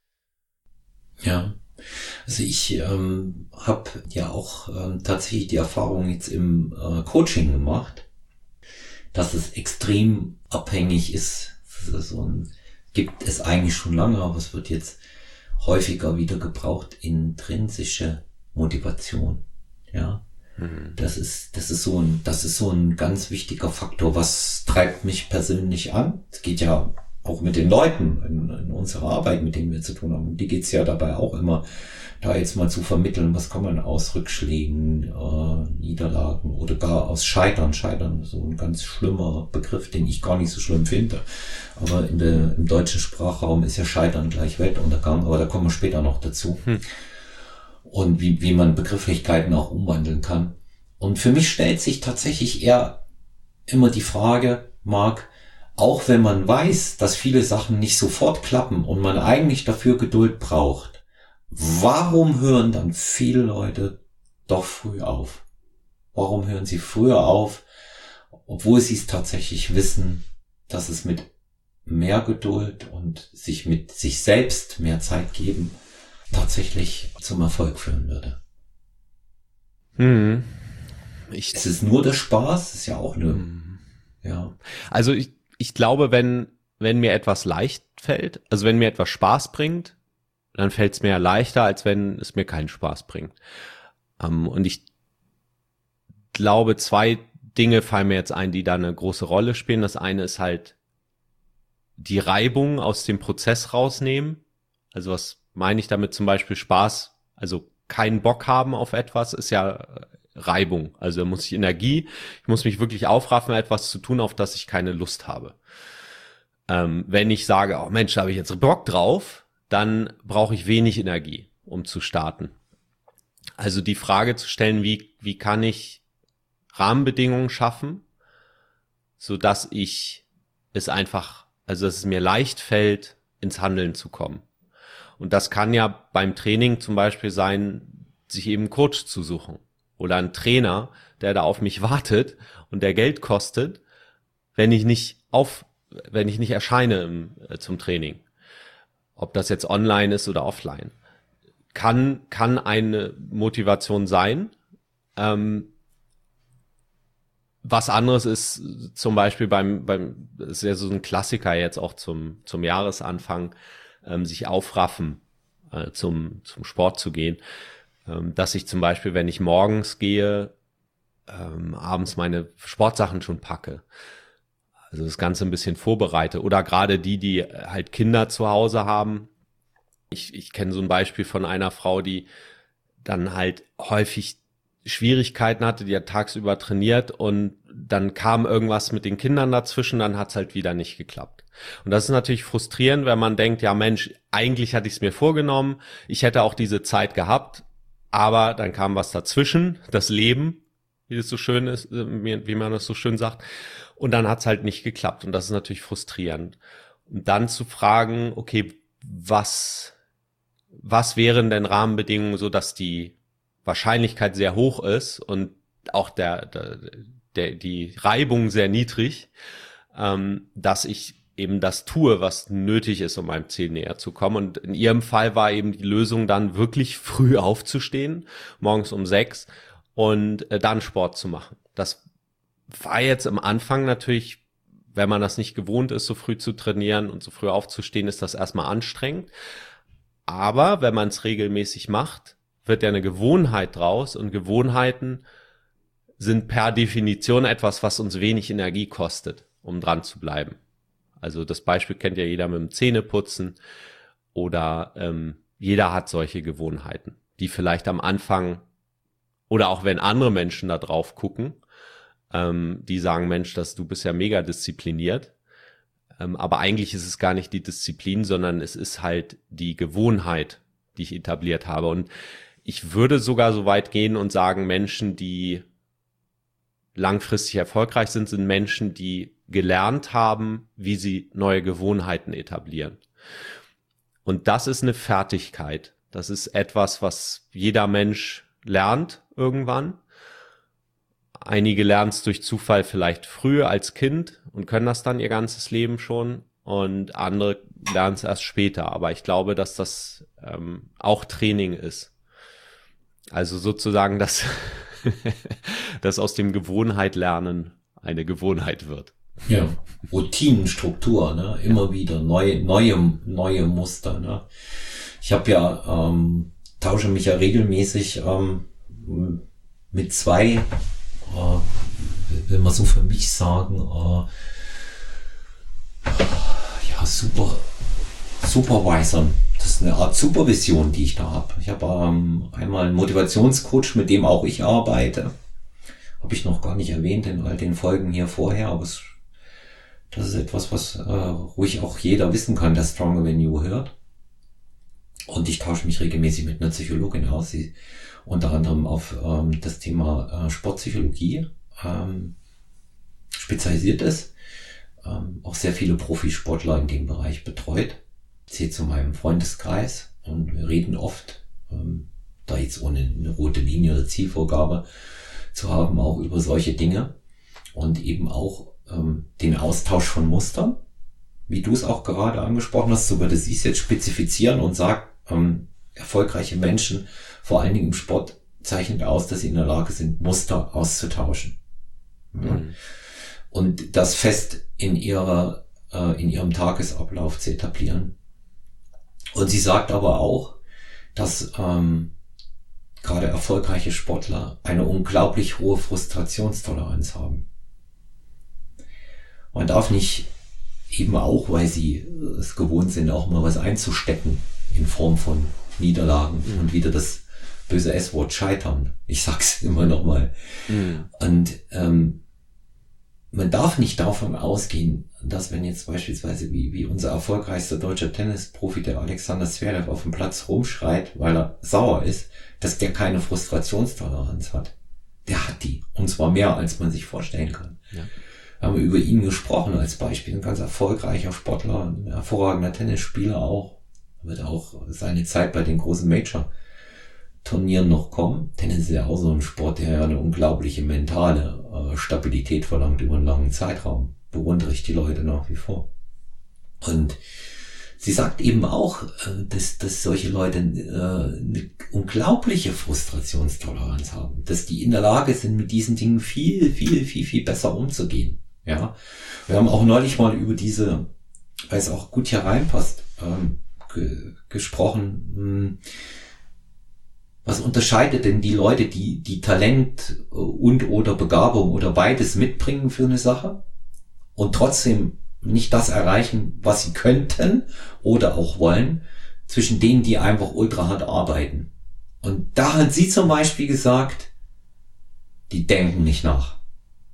Ja, also ich ähm, habe ja auch ähm, tatsächlich die Erfahrung jetzt im äh, Coaching gemacht, dass es extrem abhängig ist. Das ist so ein, gibt es eigentlich schon lange, aber es wird jetzt häufiger wieder gebraucht, intrinsische Motivation. Ja. Das ist, das ist so ein, das ist so ein ganz wichtiger Faktor. Was treibt mich persönlich an? Es geht ja auch mit den Leuten in, in unserer Arbeit, mit denen wir zu tun haben. Die geht's ja dabei auch immer, da jetzt mal zu vermitteln, was kann man aus Rückschlägen, äh, Niederlagen oder gar aus Scheitern. Scheitern ist so ein ganz schlimmer Begriff, den ich gar nicht so schlimm finde. Aber in der, im deutschen Sprachraum ist ja Scheitern gleich Weltuntergang, aber da kommen wir später noch dazu. Hm. Und wie, wie man Begrifflichkeiten auch umwandeln kann. Und für mich stellt sich tatsächlich eher immer die Frage, Marc, auch wenn man weiß, dass viele Sachen nicht sofort klappen und man eigentlich dafür Geduld braucht, warum hören dann viele Leute doch früh auf? Warum hören sie früher auf, obwohl sie es tatsächlich wissen, dass es mit mehr Geduld und sich mit sich selbst mehr Zeit geben tatsächlich zum Erfolg führen würde. Hm. Ich, es ist nur der Spaß, das ist ja auch eine, hm. ja. Also ich, ich glaube, wenn, wenn mir etwas leicht fällt, also wenn mir etwas Spaß bringt, dann fällt es mir leichter, als wenn es mir keinen Spaß bringt. Um, und ich glaube, zwei Dinge fallen mir jetzt ein, die da eine große Rolle spielen. Das eine ist halt die Reibung aus dem Prozess rausnehmen. Also was meine ich damit zum Beispiel Spaß, also keinen Bock haben auf etwas, ist ja Reibung. Also da muss ich Energie, ich muss mich wirklich aufraffen, etwas zu tun, auf das ich keine Lust habe. Ähm, wenn ich sage, oh Mensch, da habe ich jetzt Bock drauf, dann brauche ich wenig Energie, um zu starten. Also die Frage zu stellen, wie, wie kann ich Rahmenbedingungen schaffen, so dass ich es einfach, also dass es mir leicht fällt, ins Handeln zu kommen. Und das kann ja beim Training zum Beispiel sein, sich eben einen Coach zu suchen oder einen Trainer, der da auf mich wartet und der Geld kostet, wenn ich nicht auf, wenn ich nicht erscheine im, äh, zum Training. Ob das jetzt online ist oder offline. Kann, kann eine Motivation sein. Ähm, was anderes ist zum Beispiel beim, beim, das ist ja so ein Klassiker jetzt auch zum, zum Jahresanfang, ähm, sich aufraffen, äh, zum, zum Sport zu gehen. Ähm, dass ich zum Beispiel, wenn ich morgens gehe, ähm, abends meine Sportsachen schon packe. Also das Ganze ein bisschen vorbereite. Oder gerade die, die halt Kinder zu Hause haben. Ich, ich kenne so ein Beispiel von einer Frau, die dann halt häufig Schwierigkeiten hatte, die hat tagsüber trainiert und dann kam irgendwas mit den Kindern dazwischen, dann hat's halt wieder nicht geklappt. Und das ist natürlich frustrierend, wenn man denkt, ja Mensch, eigentlich hatte ich es mir vorgenommen, ich hätte auch diese Zeit gehabt, aber dann kam was dazwischen, das Leben, wie es so schön ist, wie man das so schön sagt, und dann hat's halt nicht geklappt und das ist natürlich frustrierend. Und dann zu fragen, okay, was, was wären denn Rahmenbedingungen, so dass die Wahrscheinlichkeit sehr hoch ist und auch der, der, der die Reibung sehr niedrig, ähm, dass ich eben das tue, was nötig ist, um meinem Ziel näher zu kommen. Und in ihrem Fall war eben die Lösung dann wirklich früh aufzustehen, morgens um sechs und äh, dann Sport zu machen. Das war jetzt am Anfang natürlich, wenn man das nicht gewohnt ist, so früh zu trainieren und so früh aufzustehen, ist das erstmal anstrengend. Aber wenn man es regelmäßig macht, wird ja eine Gewohnheit draus und Gewohnheiten sind per Definition etwas, was uns wenig Energie kostet, um dran zu bleiben. Also das Beispiel kennt ja jeder mit dem Zähneputzen oder ähm, jeder hat solche Gewohnheiten, die vielleicht am Anfang oder auch wenn andere Menschen da drauf gucken, ähm, die sagen, Mensch, dass du bist ja mega diszipliniert, ähm, aber eigentlich ist es gar nicht die Disziplin, sondern es ist halt die Gewohnheit, die ich etabliert habe. Und ich würde sogar so weit gehen und sagen, Menschen, die langfristig erfolgreich sind, sind Menschen, die gelernt haben, wie sie neue Gewohnheiten etablieren. Und das ist eine Fertigkeit. Das ist etwas, was jeder Mensch lernt irgendwann. Einige lernen es durch Zufall vielleicht früh als Kind und können das dann ihr ganzes Leben schon. Und andere lernen es erst später. Aber ich glaube, dass das ähm, auch Training ist. Also sozusagen, dass, dass aus dem Gewohnheit lernen eine Gewohnheit wird. Ja, Routinenstruktur, ne? Immer wieder neue, neue, neue Muster. Ne? Ich habe ja ähm, tausche mich ja regelmäßig ähm, mit zwei, äh, will man so für mich sagen, äh, ja super Supervisern. Das ist eine Art Supervision, die ich da habe. Ich habe ähm, einmal einen Motivationscoach, mit dem auch ich arbeite. Habe ich noch gar nicht erwähnt in all den Folgen hier vorher, aber es, das ist etwas, was äh, ruhig auch jeder wissen kann, der Stronger Than You hört. Und ich tausche mich regelmäßig mit einer Psychologin aus, die unter anderem auf ähm, das Thema äh, Sportpsychologie ähm, spezialisiert ist. Ähm, auch sehr viele Profisportler in dem Bereich betreut. Ich zähle zu meinem Freundeskreis und wir reden oft, ähm, da jetzt ohne eine rote Linie oder Zielvorgabe zu haben, auch über solche Dinge und eben auch ähm, den Austausch von Mustern, wie du es auch gerade angesprochen hast, so würde sie es jetzt spezifizieren und sagt, ähm, erfolgreiche Menschen, vor allen Dingen im Sport, zeichnet aus, dass sie in der Lage sind, Muster auszutauschen. Ja. Mhm. Und das fest in ihrer, äh, in ihrem Tagesablauf zu etablieren. Und sie sagt aber auch, dass ähm, gerade erfolgreiche Sportler eine unglaublich hohe Frustrationstoleranz haben. Man darf nicht, eben auch, weil sie es gewohnt sind, auch mal was einzustecken in Form von Niederlagen mhm. und wieder das böse S-Wort scheitern. Ich sag's immer nochmal. Mhm. Und ähm, man darf nicht davon ausgehen, dass wenn jetzt beispielsweise wie, wie unser erfolgreichster deutscher Tennisprofi, der Alexander Zverev, auf dem Platz rumschreit, weil er sauer ist, dass der keine Frustrationstoleranz hat. Der hat die. Und zwar mehr, als man sich vorstellen kann. Ja. Wir haben über ihn gesprochen als Beispiel. Ein ganz erfolgreicher Sportler, ein hervorragender Tennisspieler auch. Wird auch seine Zeit bei den großen Major-Turnieren noch kommen. Tennis ist ja auch so ein Sport, der ja eine unglaubliche mentale äh, Stabilität verlangt über einen langen Zeitraum. Bewundere ich die Leute nach wie vor. Und sie sagt eben auch, äh, dass, dass solche Leute äh, eine unglaubliche Frustrationstoleranz haben. Dass die in der Lage sind, mit diesen Dingen viel, viel, viel, viel besser umzugehen. Ja, wir haben auch neulich mal über diese, weil es auch gut hier reinpasst, ähm, ge- gesprochen. Mh, was unterscheidet denn die Leute, die die Talent und oder Begabung oder beides mitbringen für eine Sache und trotzdem nicht das erreichen, was sie könnten oder auch wollen, zwischen denen, die einfach ultra hart arbeiten? Und da hat sie zum Beispiel gesagt, die denken nicht nach.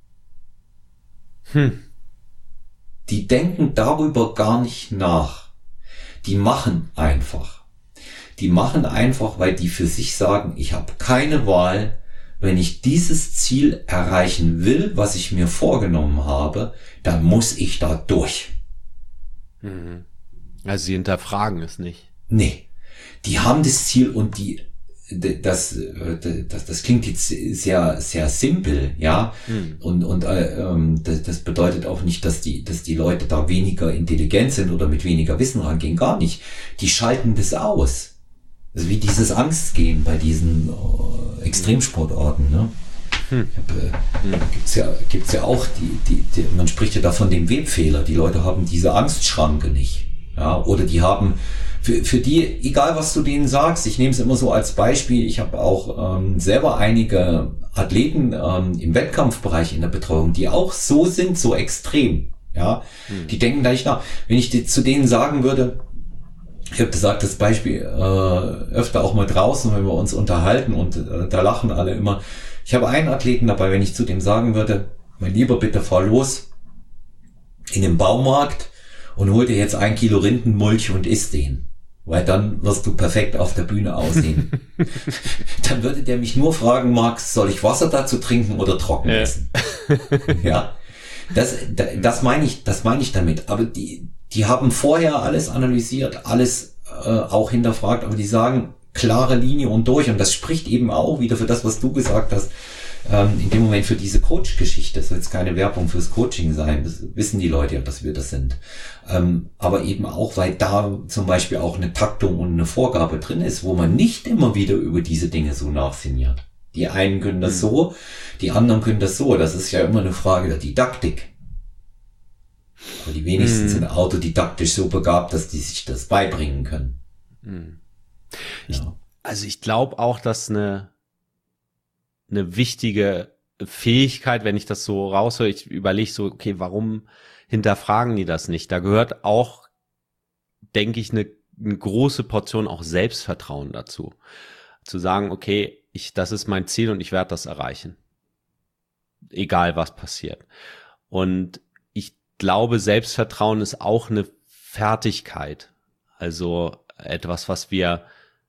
Hm. Die denken darüber gar nicht nach. Die machen einfach. Die machen einfach, weil die für sich sagen, ich habe keine Wahl, wenn ich dieses Ziel erreichen will, was ich mir vorgenommen habe, dann muss ich da durch. Mhm. Also sie hinterfragen es nicht. Nee. Die haben das Ziel und die Das, das, das klingt jetzt sehr, sehr simpel, ja. Mhm. Und, und ähm, das, das bedeutet auch nicht, dass die, dass die Leute da weniger intelligent sind oder mit weniger Wissen rangehen, gar nicht. Die schalten das aus. Das ist wie dieses Angstgehen bei diesen äh, Extremsportarten, ne? Hm. Hab, äh, hm. Gibt's ja, gibt's ja auch die, die, die, man spricht ja da von dem Webfehler. Die Leute haben diese Angstschranke nicht, ja. Oder die haben Für, für die, egal was du denen sagst, ich nehme es immer so als Beispiel, ich habe auch ähm, selber einige Athleten ähm, im Wettkampfbereich in der Betreuung, die auch so sind, so extrem, ja, hm. die denken da nicht nach. Wenn ich die, zu denen sagen würde, ich habe gesagt, das Beispiel äh, öfter auch mal draußen, wenn wir uns unterhalten und äh, da lachen alle immer. Ich habe einen Athleten dabei, wenn ich zu dem sagen würde, mein Lieber, bitte fahr los in den Baumarkt und hol dir jetzt ein Kilo Rindenmulch und isst den. Weil dann wirst du perfekt auf der Bühne aussehen. Dann würde der mich nur fragen, Max, soll ich Wasser dazu trinken oder trocken essen? Ja, ja. Das, das meine ich, das meine ich damit. Aber die, die haben vorher alles analysiert, alles äh, auch hinterfragt, aber die sagen klare Linie und durch. Und das spricht eben auch wieder für das, was du gesagt hast, ähm, in dem Moment für diese Coach-Geschichte. Das soll jetzt keine Werbung fürs Coaching sein, das wissen die Leute ja, dass wir das sind. Ähm, aber eben auch, weil da zum Beispiel auch eine Taktung und eine Vorgabe drin ist, wo man nicht immer wieder über diese Dinge so nachsinniert. Die einen können das so, die anderen können das so. Das ist ja immer eine Frage der Didaktik. Aber die wenigsten mm. sind autodidaktisch so begabt, dass die sich das beibringen können. Mm. Ich, ja. Also ich glaube auch, dass eine, eine wichtige Fähigkeit, wenn ich das so raushöre, ich überlege so, okay, warum hinterfragen die das nicht? Da gehört auch, denke ich, eine, eine große Portion auch Selbstvertrauen dazu. Zu sagen, okay, ich, das ist mein Ziel und ich werde das erreichen. Egal, was passiert. Und ich glaube, Selbstvertrauen ist auch eine Fertigkeit. Also etwas, was wir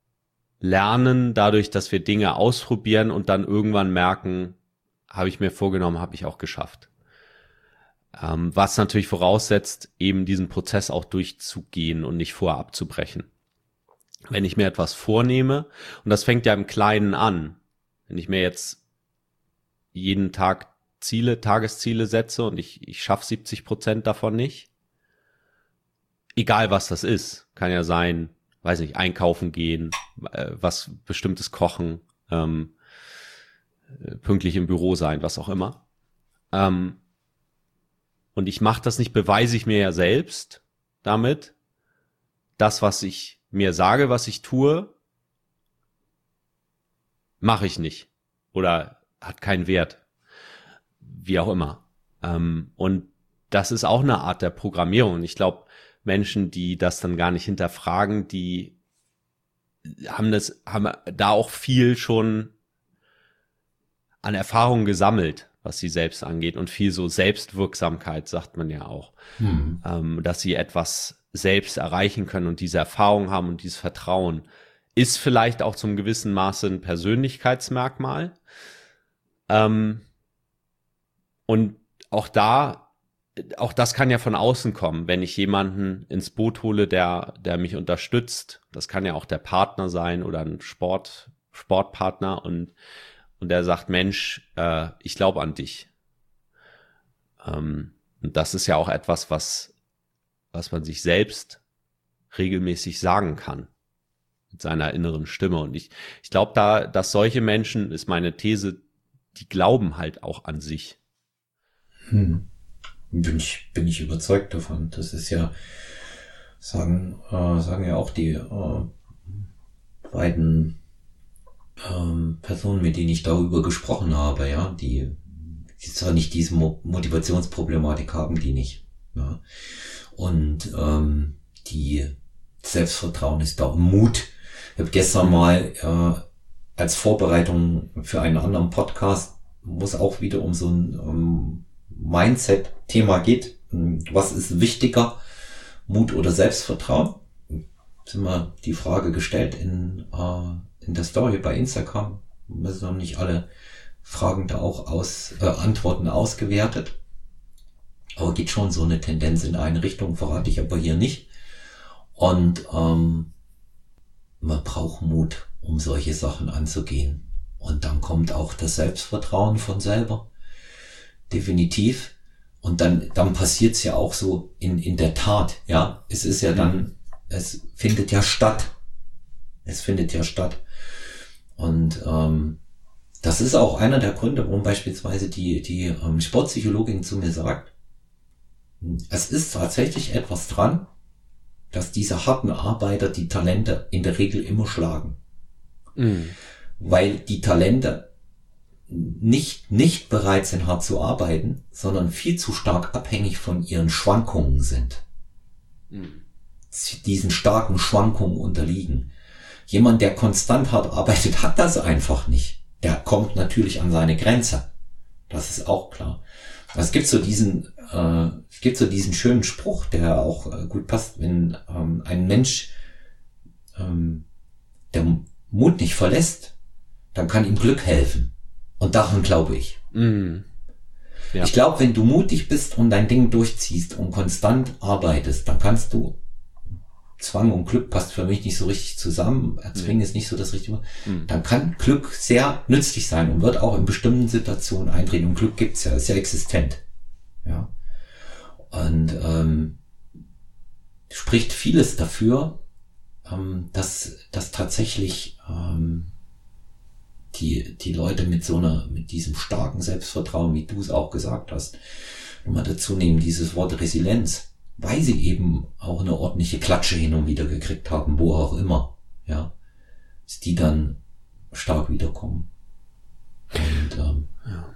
lernen dadurch, dass wir Dinge ausprobieren und dann irgendwann merken, habe ich mir vorgenommen, habe ich auch geschafft. Ähm, was natürlich voraussetzt, eben diesen Prozess auch durchzugehen und nicht vorher abzubrechen. Wenn ich mir etwas vornehme, und das fängt ja im Kleinen an, wenn ich mir jetzt jeden Tag Ziele, Tagesziele setze und ich, ich schaffe siebzig Prozent davon nicht, egal was das ist, kann ja sein, weiß nicht, einkaufen gehen, äh, was bestimmtes kochen, ähm, pünktlich im Büro sein, was auch immer. Ähm, und ich mache das nicht, beweise ich mir ja selbst damit, das, was ich mir sage, was ich tue, mache ich nicht oder hat keinen Wert, wie auch immer. Ähm, und das ist auch eine Art der Programmierung. Und ich glaube, Menschen, die das dann gar nicht hinterfragen, die haben das, haben da auch viel schon an Erfahrungen gesammelt, was sie selbst angeht und viel so Selbstwirksamkeit, sagt man ja auch, mhm. ähm, dass sie etwas selbst erreichen können und diese Erfahrung haben und dieses Vertrauen ist vielleicht auch zum gewissen Maße ein Persönlichkeitsmerkmal. Ähm, und auch da, auch das kann ja von außen kommen, wenn ich jemanden ins Boot hole, der, der mich unterstützt. Das kann ja auch der Partner sein oder ein Sport, Sportpartner und, und der sagt, Mensch, äh, ich glaube an dich. Ähm, und das ist ja auch etwas, was was man sich selbst regelmäßig sagen kann mit seiner inneren Stimme. Und ich, ich glaube da, dass solche Menschen, ist meine These, die glauben halt auch an sich. Hm. Bin ich, bin ich überzeugt davon. Das ist ja, sagen, äh, sagen ja auch die äh, beiden ähm, Personen, mit denen ich darüber gesprochen habe, ja, die, die zwar nicht diese Mo- Motivationsproblematik haben, die nicht, ja. Und ähm, die Selbstvertrauen ist da, Mut. Ich habe gestern mal äh, als Vorbereitung für einen anderen Podcast, wo es auch wieder um so ein um Mindset-Thema geht. Was ist wichtiger, Mut oder Selbstvertrauen? Sind wir die Frage gestellt in äh, in der Story bei Instagram. Wir haben nicht alle Fragen da auch aus äh, Antworten ausgewertet. Aber geht schon so eine Tendenz in eine Richtung, verrate ich aber hier nicht. Und ähm, man braucht Mut, um solche Sachen anzugehen. Und dann kommt auch das Selbstvertrauen von selber. Definitiv. Und dann dann passiert's ja auch so in in der Tat. Ja, es ist ja dann, es findet ja statt. Es findet ja statt. Und ähm, das ist auch einer der Gründe, warum beispielsweise die die ähm, Sportpsychologin zu mir sagt, es ist tatsächlich etwas dran, dass diese harten Arbeiter die Talente in der Regel immer schlagen. Mhm. Weil die Talente nicht, nicht bereit sind, hart zu arbeiten, sondern viel zu stark abhängig von ihren Schwankungen sind. Mhm. Diesen starken Schwankungen unterliegen. Jemand, der konstant hart arbeitet, hat das einfach nicht. Der kommt natürlich an seine Grenze. Das ist auch klar. Es gibt so diesen, äh, es gibt so diesen schönen Spruch, der auch äh, gut passt, wenn ähm, ein Mensch ähm, der Mut nicht verlässt, dann kann ihm Glück helfen. Und daran glaube ich. Mm. Ja. Ich glaube, wenn du mutig bist und dein Ding durchziehst und konstant arbeitest, dann kannst du, Zwang und Glück passt für mich nicht so richtig zusammen, erzwingen mm. ist nicht so das Richtige, mm. dann kann Glück sehr nützlich sein und wird auch in bestimmten Situationen eintreten. Und Glück gibt's ja, ist ja existent. Ja. Und ähm, spricht vieles dafür, ähm, dass, dass tatsächlich ähm, die, die Leute mit so einer, mit diesem starken Selbstvertrauen, wie du es auch gesagt hast, nochmal dazu nehmen, dieses Wort Resilienz, weil sie eben auch eine ordentliche Klatsche hin und wieder gekriegt haben, wo auch immer, ja, dass die dann stark wiederkommen. Und, ähm, ja.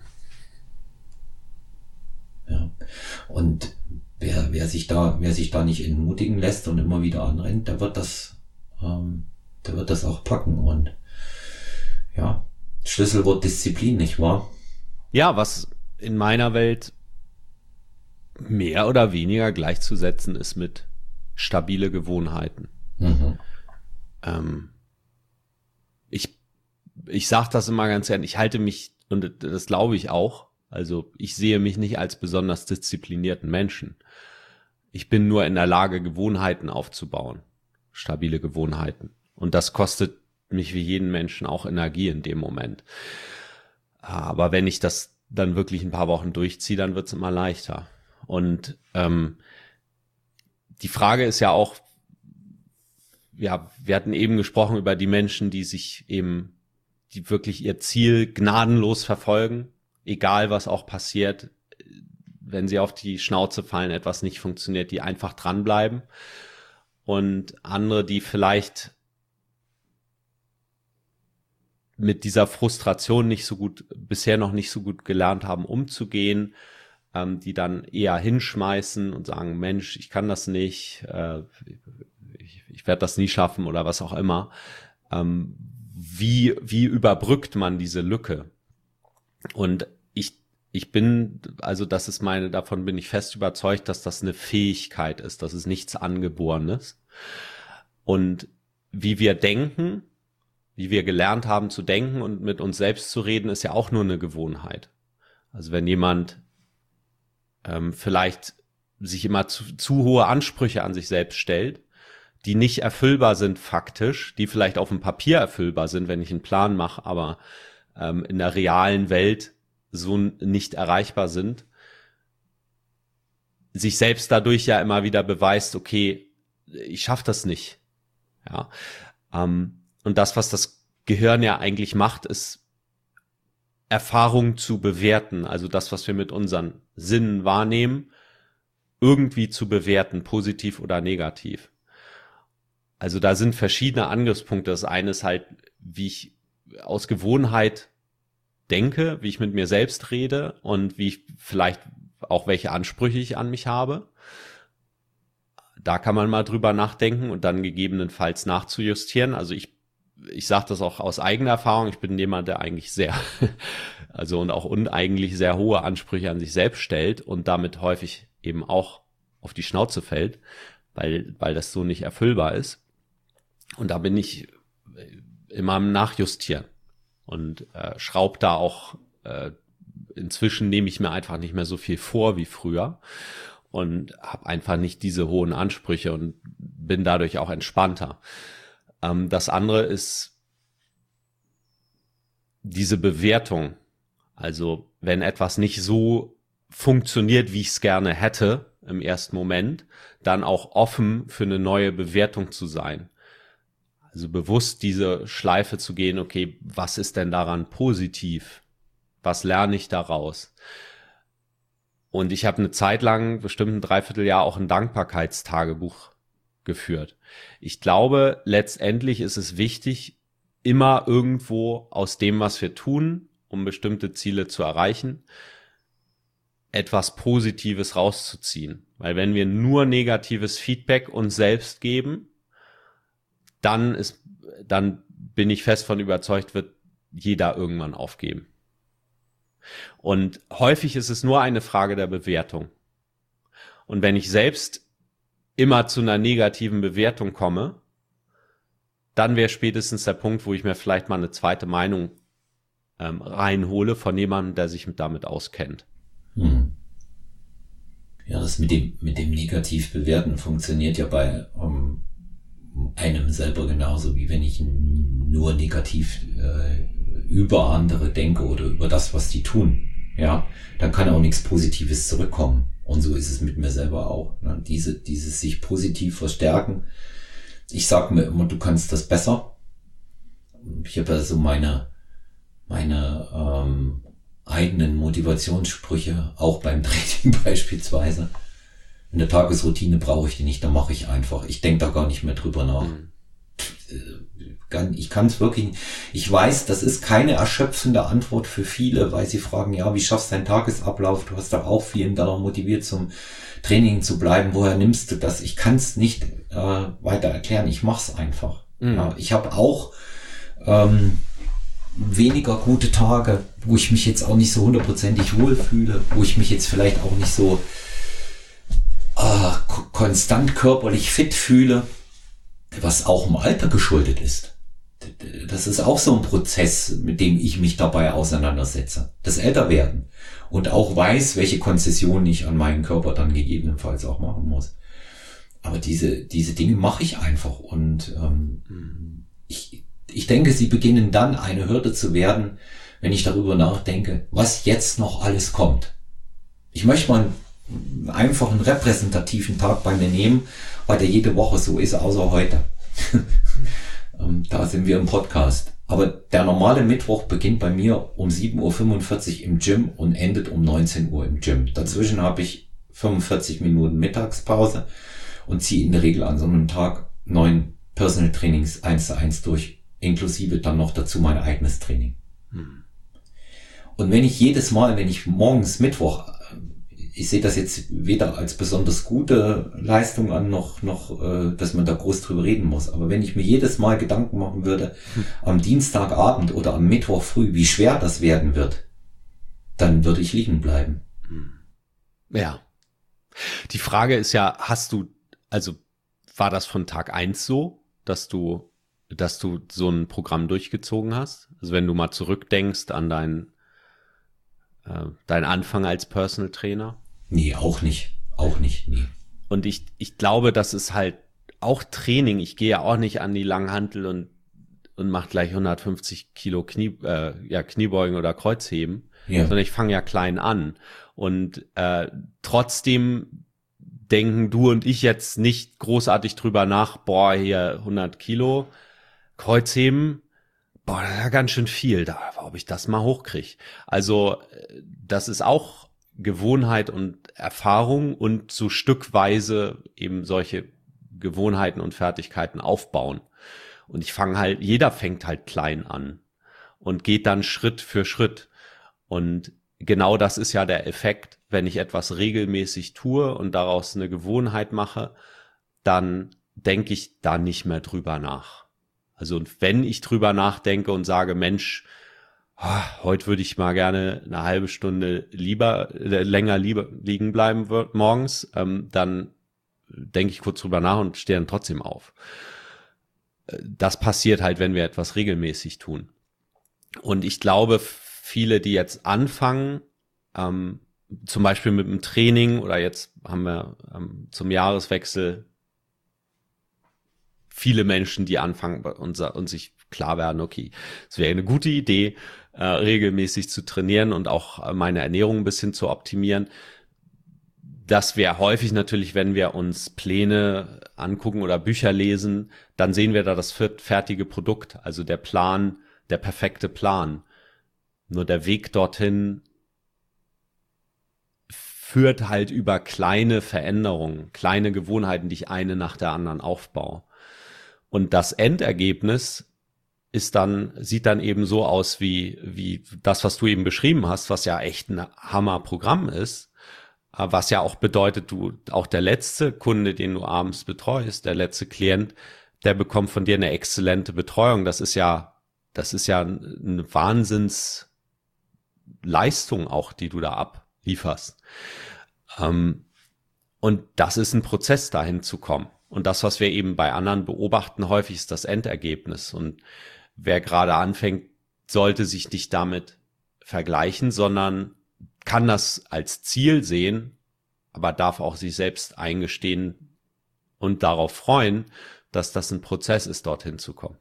ja. Und wer, wer sich da, wer sich da nicht entmutigen lässt und immer wieder anrennt, der wird das, ähm, der wird das auch packen. Und ja, Schlüsselwort Disziplin, nicht wahr? Ja, was in meiner Welt mehr oder weniger gleichzusetzen ist mit stabile Gewohnheiten. Mhm. Ähm, ich ich sage das immer ganz ehrlich, ich halte mich, und das glaube ich auch, also ich sehe mich nicht als besonders disziplinierten Menschen. Ich bin nur in der Lage, Gewohnheiten aufzubauen, stabile Gewohnheiten. Und das kostet mich wie jeden Menschen auch Energie in dem Moment. Aber wenn ich das dann wirklich ein paar Wochen durchziehe, dann wird es immer leichter. Und ähm, die Frage ist ja auch, ja, wir hatten eben gesprochen über die Menschen, die sich eben, die wirklich ihr Ziel gnadenlos verfolgen, egal was auch passiert, wenn sie auf die Schnauze fallen, etwas nicht funktioniert, die einfach dranbleiben. Und andere, die vielleicht mit dieser Frustration nicht so gut, bisher noch nicht so gut gelernt haben, umzugehen, ähm, die dann eher hinschmeißen und sagen, Mensch, ich kann das nicht, äh, ich, ich werde das nie schaffen oder was auch immer. Ähm, wie, wie überbrückt man diese Lücke? Und ich, ich bin, also das ist meine, davon bin ich fest überzeugt, dass das eine Fähigkeit ist, das ist nichts Angeborenes. Und wie wir denken, wie wir gelernt haben zu denken und mit uns selbst zu reden, ist ja auch nur eine Gewohnheit. Also wenn jemand ähm, vielleicht sich immer zu, zu hohe Ansprüche an sich selbst stellt, die nicht erfüllbar sind faktisch, die vielleicht auf dem Papier erfüllbar sind, wenn ich einen Plan mache, aber ähm, in der realen Welt so nicht erreichbar sind, sich selbst dadurch ja immer wieder beweist, okay, ich schaffe das nicht. Ja, ähm, und das, was das Gehirn ja eigentlich macht, ist Erfahrung zu bewerten, also das, was wir mit unseren Sinnen wahrnehmen, irgendwie zu bewerten, positiv oder negativ. Also da sind verschiedene Angriffspunkte. Das eine ist halt, wie ich aus Gewohnheit denke, wie ich mit mir selbst rede und wie ich vielleicht auch welche Ansprüche ich an mich habe. Da kann man mal drüber nachdenken und dann gegebenenfalls nachzujustieren. Also ich ich sage das auch aus eigener Erfahrung, ich bin jemand, der eigentlich sehr, also und auch uneigentlich sehr hohe Ansprüche an sich selbst stellt und damit häufig eben auch auf die Schnauze fällt, weil, weil das so nicht erfüllbar ist. Und da bin ich immer am Nachjustieren und äh, schraub da auch, äh, inzwischen nehme ich mir einfach nicht mehr so viel vor wie früher und habe einfach nicht diese hohen Ansprüche und bin dadurch auch entspannter. Das andere ist diese Bewertung. Also wenn etwas nicht so funktioniert, wie ich es gerne hätte im ersten Moment, dann auch offen für eine neue Bewertung zu sein. Also bewusst diese Schleife zu gehen, okay, was ist denn daran positiv? Was lerne ich daraus? Und ich habe eine Zeit lang, bestimmt ein Dreivierteljahr, auch ein Dankbarkeitstagebuch geführt. Ich glaube, letztendlich ist es wichtig, immer irgendwo aus dem, was wir tun, um bestimmte Ziele zu erreichen, etwas Positives rauszuziehen. Weil wenn wir nur negatives Feedback uns selbst geben, dann ist, dann bin ich fest von überzeugt, wird jeder irgendwann aufgeben. Und häufig ist es nur eine Frage der Bewertung. Und wenn ich selbst immer zu einer negativen Bewertung komme, dann wäre spätestens der Punkt, wo ich mir vielleicht mal eine zweite Meinung ähm, reinhole von jemandem, der sich mit damit auskennt. Hm. Ja, das mit dem mit dem negativ bewerten funktioniert ja bei um, einem selber genauso, wie wenn ich nur negativ äh, über andere denke oder über das, was die tun. Ja, dann kann auch nichts Positives zurückkommen. Und so ist es mit mir selber auch. Ne? Diese, dieses sich positiv verstärken. Ich sag mir immer, du kannst das besser. Ich habe ja so meine, meine ähm, eigenen Motivationssprüche, auch beim Training beispielsweise. Eine Tagesroutine brauche ich die nicht, da mache ich einfach. Ich denke da gar nicht mehr drüber nach. Mhm. Ich kann es wirklich, ich weiß, das ist keine erschöpfende Antwort für viele, weil sie fragen, ja, wie schaffst du deinen Tagesablauf? Du hast doch auch vielen da noch motiviert, zum Training zu bleiben. Woher nimmst du das? Ich kann es nicht äh, weiter erklären. Ich mache es einfach. Mhm. Ja, ich habe auch ähm, weniger gute Tage, wo ich mich jetzt auch nicht so hundertprozentig wohlfühle, wo ich mich jetzt vielleicht auch nicht so äh, konstant körperlich fit fühle, was auch im Alter geschuldet ist. Das ist auch so ein Prozess, mit dem ich mich dabei auseinandersetze. Das Älterwerden. Und auch weiß, welche Konzessionen ich an meinen Körper dann gegebenenfalls auch machen muss. Aber diese diese Dinge mache ich einfach. Und ähm, ich, ich denke, sie beginnen dann eine Hürde zu werden, wenn ich darüber nachdenke, was jetzt noch alles kommt. Ich möchte mal einfach einen repräsentativen Tag bei mir nehmen, weil der jede Woche so ist, außer heute. Da sind wir im Podcast. Aber der normale Mittwoch beginnt bei mir um sieben Uhr fünfundvierzig im Gym und endet um neunzehn Uhr im Gym. Dazwischen habe ich fünfundvierzig Minuten Mittagspause und ziehe in der Regel an so einem Tag neun Personal Trainings eins zu eins durch, inklusive dann noch dazu mein eigenes Training. Hm. Und wenn ich jedes Mal, wenn ich morgens Mittwoch, ich sehe das jetzt weder als besonders gute Leistung an, noch, noch, äh, dass man da groß drüber reden muss. Aber wenn ich mir jedes Mal Gedanken machen würde, hm. am Dienstagabend oder am Mittwoch früh, wie schwer das werden wird, dann würde ich liegen bleiben. Ja. Die Frage ist ja, hast du, also war das von Tag eins so, dass du, dass du so ein Programm durchgezogen hast? Also wenn du mal zurückdenkst an dein, äh, dein Anfang als Personal Trainer? Nee, auch nicht. Auch nicht, nee. Und ich, ich glaube, das ist halt auch Training. Ich gehe ja auch nicht an die Langhantel und, und mache gleich hundertfünfzig Kilo Knie, äh, ja, Kniebeugen oder Kreuzheben, ja. Sondern ich fange ja klein an. Und äh, trotzdem denken du und ich jetzt nicht großartig drüber nach, boah, hier hundert Kilo Kreuzheben, boah, das ist ja ganz schön viel, da, ob ich das mal hochkriege. Also das ist auch Gewohnheit und Erfahrung und so stückweise eben solche Gewohnheiten und Fertigkeiten aufbauen. Und ich fange halt, jeder fängt halt klein an und geht dann Schritt für Schritt. Und genau das ist ja der Effekt, wenn ich etwas regelmäßig tue und daraus eine Gewohnheit mache, dann denke ich da nicht mehr drüber nach. Also und wenn ich drüber nachdenke und sage, Mensch, oh, heute würde ich mal gerne eine halbe Stunde lieber äh, länger lieber liegen bleiben wird, morgens, ähm, dann denke ich kurz drüber nach und stehe dann trotzdem auf. Das passiert halt, wenn wir etwas regelmäßig tun. Und ich glaube, viele, die jetzt anfangen, ähm, zum Beispiel mit dem Training oder jetzt haben wir ähm, zum Jahreswechsel viele Menschen, die anfangen und, und sich klar werden, okay, es wäre eine gute Idee, äh, regelmäßig zu trainieren und auch meine Ernährung ein bisschen zu optimieren. Das wäre häufig natürlich, wenn wir uns Pläne angucken oder Bücher lesen, dann sehen wir da das fertige Produkt, also der Plan, der perfekte Plan. Nur der Weg dorthin führt halt über kleine Veränderungen, kleine Gewohnheiten, die ich eine nach der anderen aufbaue. Und das Endergebnis ist dann, sieht dann eben so aus wie, wie das, was du eben beschrieben hast, was ja echt ein Hammerprogramm ist, was ja auch bedeutet, du, auch der letzte Kunde, den du abends betreust, der letzte Klient, der bekommt von dir eine exzellente Betreuung. Das ist ja, das ist ja eine Wahnsinnsleistung auch, die du da ablieferst. Ähm, und das ist ein Prozess, dahin zu kommen. Und das, was wir eben bei anderen beobachten, häufig ist das Endergebnis. Und wer gerade anfängt, sollte sich nicht damit vergleichen, sondern kann das als Ziel sehen, aber darf auch sich selbst eingestehen und darauf freuen, dass das ein Prozess ist, dorthin zu kommen.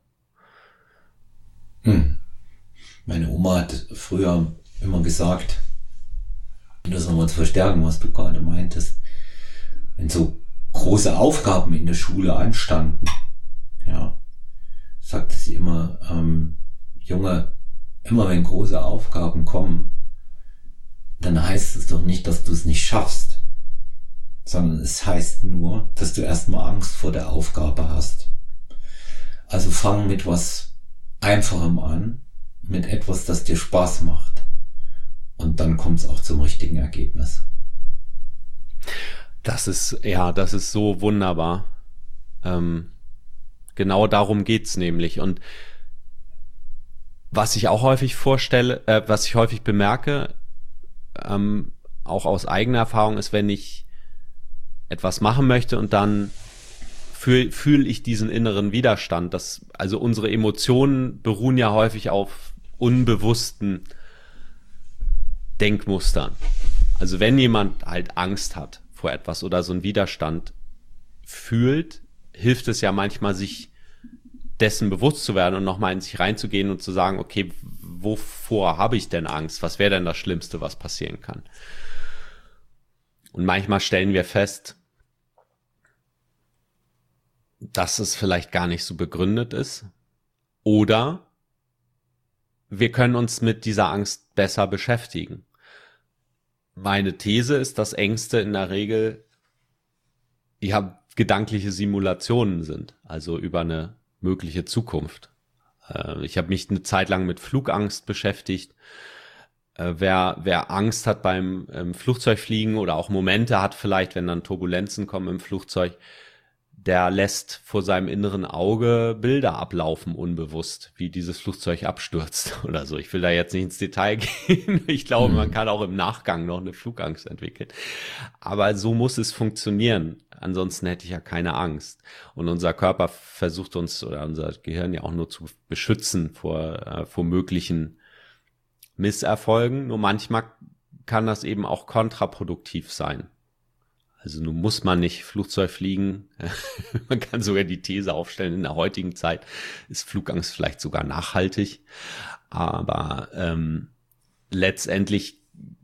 Hm. Meine Oma hat früher immer gesagt, um das nochmal zu verstärken, was du gerade meintest, wenn so große Aufgaben in der Schule anstanden, ja, sagte sie immer, ähm, Junge, immer wenn große Aufgaben kommen, dann heißt es doch nicht, dass du es nicht schaffst, sondern es heißt nur, dass du erstmal Angst vor der Aufgabe hast. Also fang mit was Einfachem an, mit etwas, das dir Spaß macht. Und dann kommt es auch zum richtigen Ergebnis. Das ist, ja, das ist so wunderbar. Ähm, genau darum geht's nämlich. Und was ich auch häufig vorstelle, äh, was ich häufig bemerke, ähm, auch aus eigener Erfahrung, ist, wenn ich etwas machen möchte und dann fühle fühl ich diesen inneren Widerstand. Das, also unsere Emotionen beruhen ja häufig auf unbewussten Denkmustern. Also wenn jemand halt Angst hat vor etwas oder so einen Widerstand fühlt, hilft es ja manchmal, sich dessen bewusst zu werden und nochmal in sich reinzugehen und zu sagen, okay, wovor habe ich denn Angst? Was wäre denn das Schlimmste, was passieren kann? Und manchmal stellen wir fest, dass es vielleicht gar nicht so begründet ist. Oder wir können uns mit dieser Angst besser beschäftigen. Meine These ist, dass Ängste in der Regel ja gedankliche Simulationen sind, also über eine mögliche Zukunft. Äh, ich habe mich eine Zeit lang mit Flugangst beschäftigt. Äh, wer, wer Angst hat beim ähm, Flugzeugfliegen oder auch Momente hat vielleicht, wenn dann Turbulenzen kommen im Flugzeug, der lässt vor seinem inneren Auge Bilder ablaufen, unbewusst, wie dieses Flugzeug abstürzt oder so. Ich will da jetzt nicht ins Detail gehen. Ich glaube, man kann auch im Nachgang noch eine Flugangst entwickeln. Aber so muss es funktionieren. Ansonsten hätte ich ja keine Angst. Und unser Körper versucht uns, oder unser Gehirn ja auch nur zu beschützen vor, äh, vor möglichen Misserfolgen. Nur manchmal kann das eben auch kontraproduktiv sein. Also nun muss man nicht Flugzeug fliegen. Man kann sogar die These aufstellen, in der heutigen Zeit ist Flugangst vielleicht sogar nachhaltig. Aber ähm, letztendlich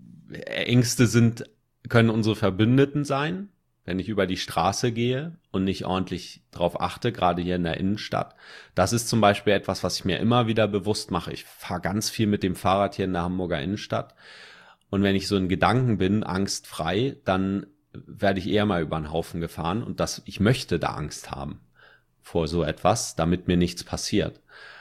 Ängste sind, können unsere Verbündeten sein, wenn ich über die Straße gehe und nicht ordentlich drauf achte, gerade hier in der Innenstadt. Das ist zum Beispiel etwas, was ich mir immer wieder bewusst mache. Ich fahre ganz viel mit dem Fahrrad hier in der Hamburger Innenstadt. Und wenn ich so in Gedanken bin, angstfrei, dann werde ich eher mal über den Haufen gefahren und das, ich möchte da Angst haben vor so etwas, damit mir nichts passiert.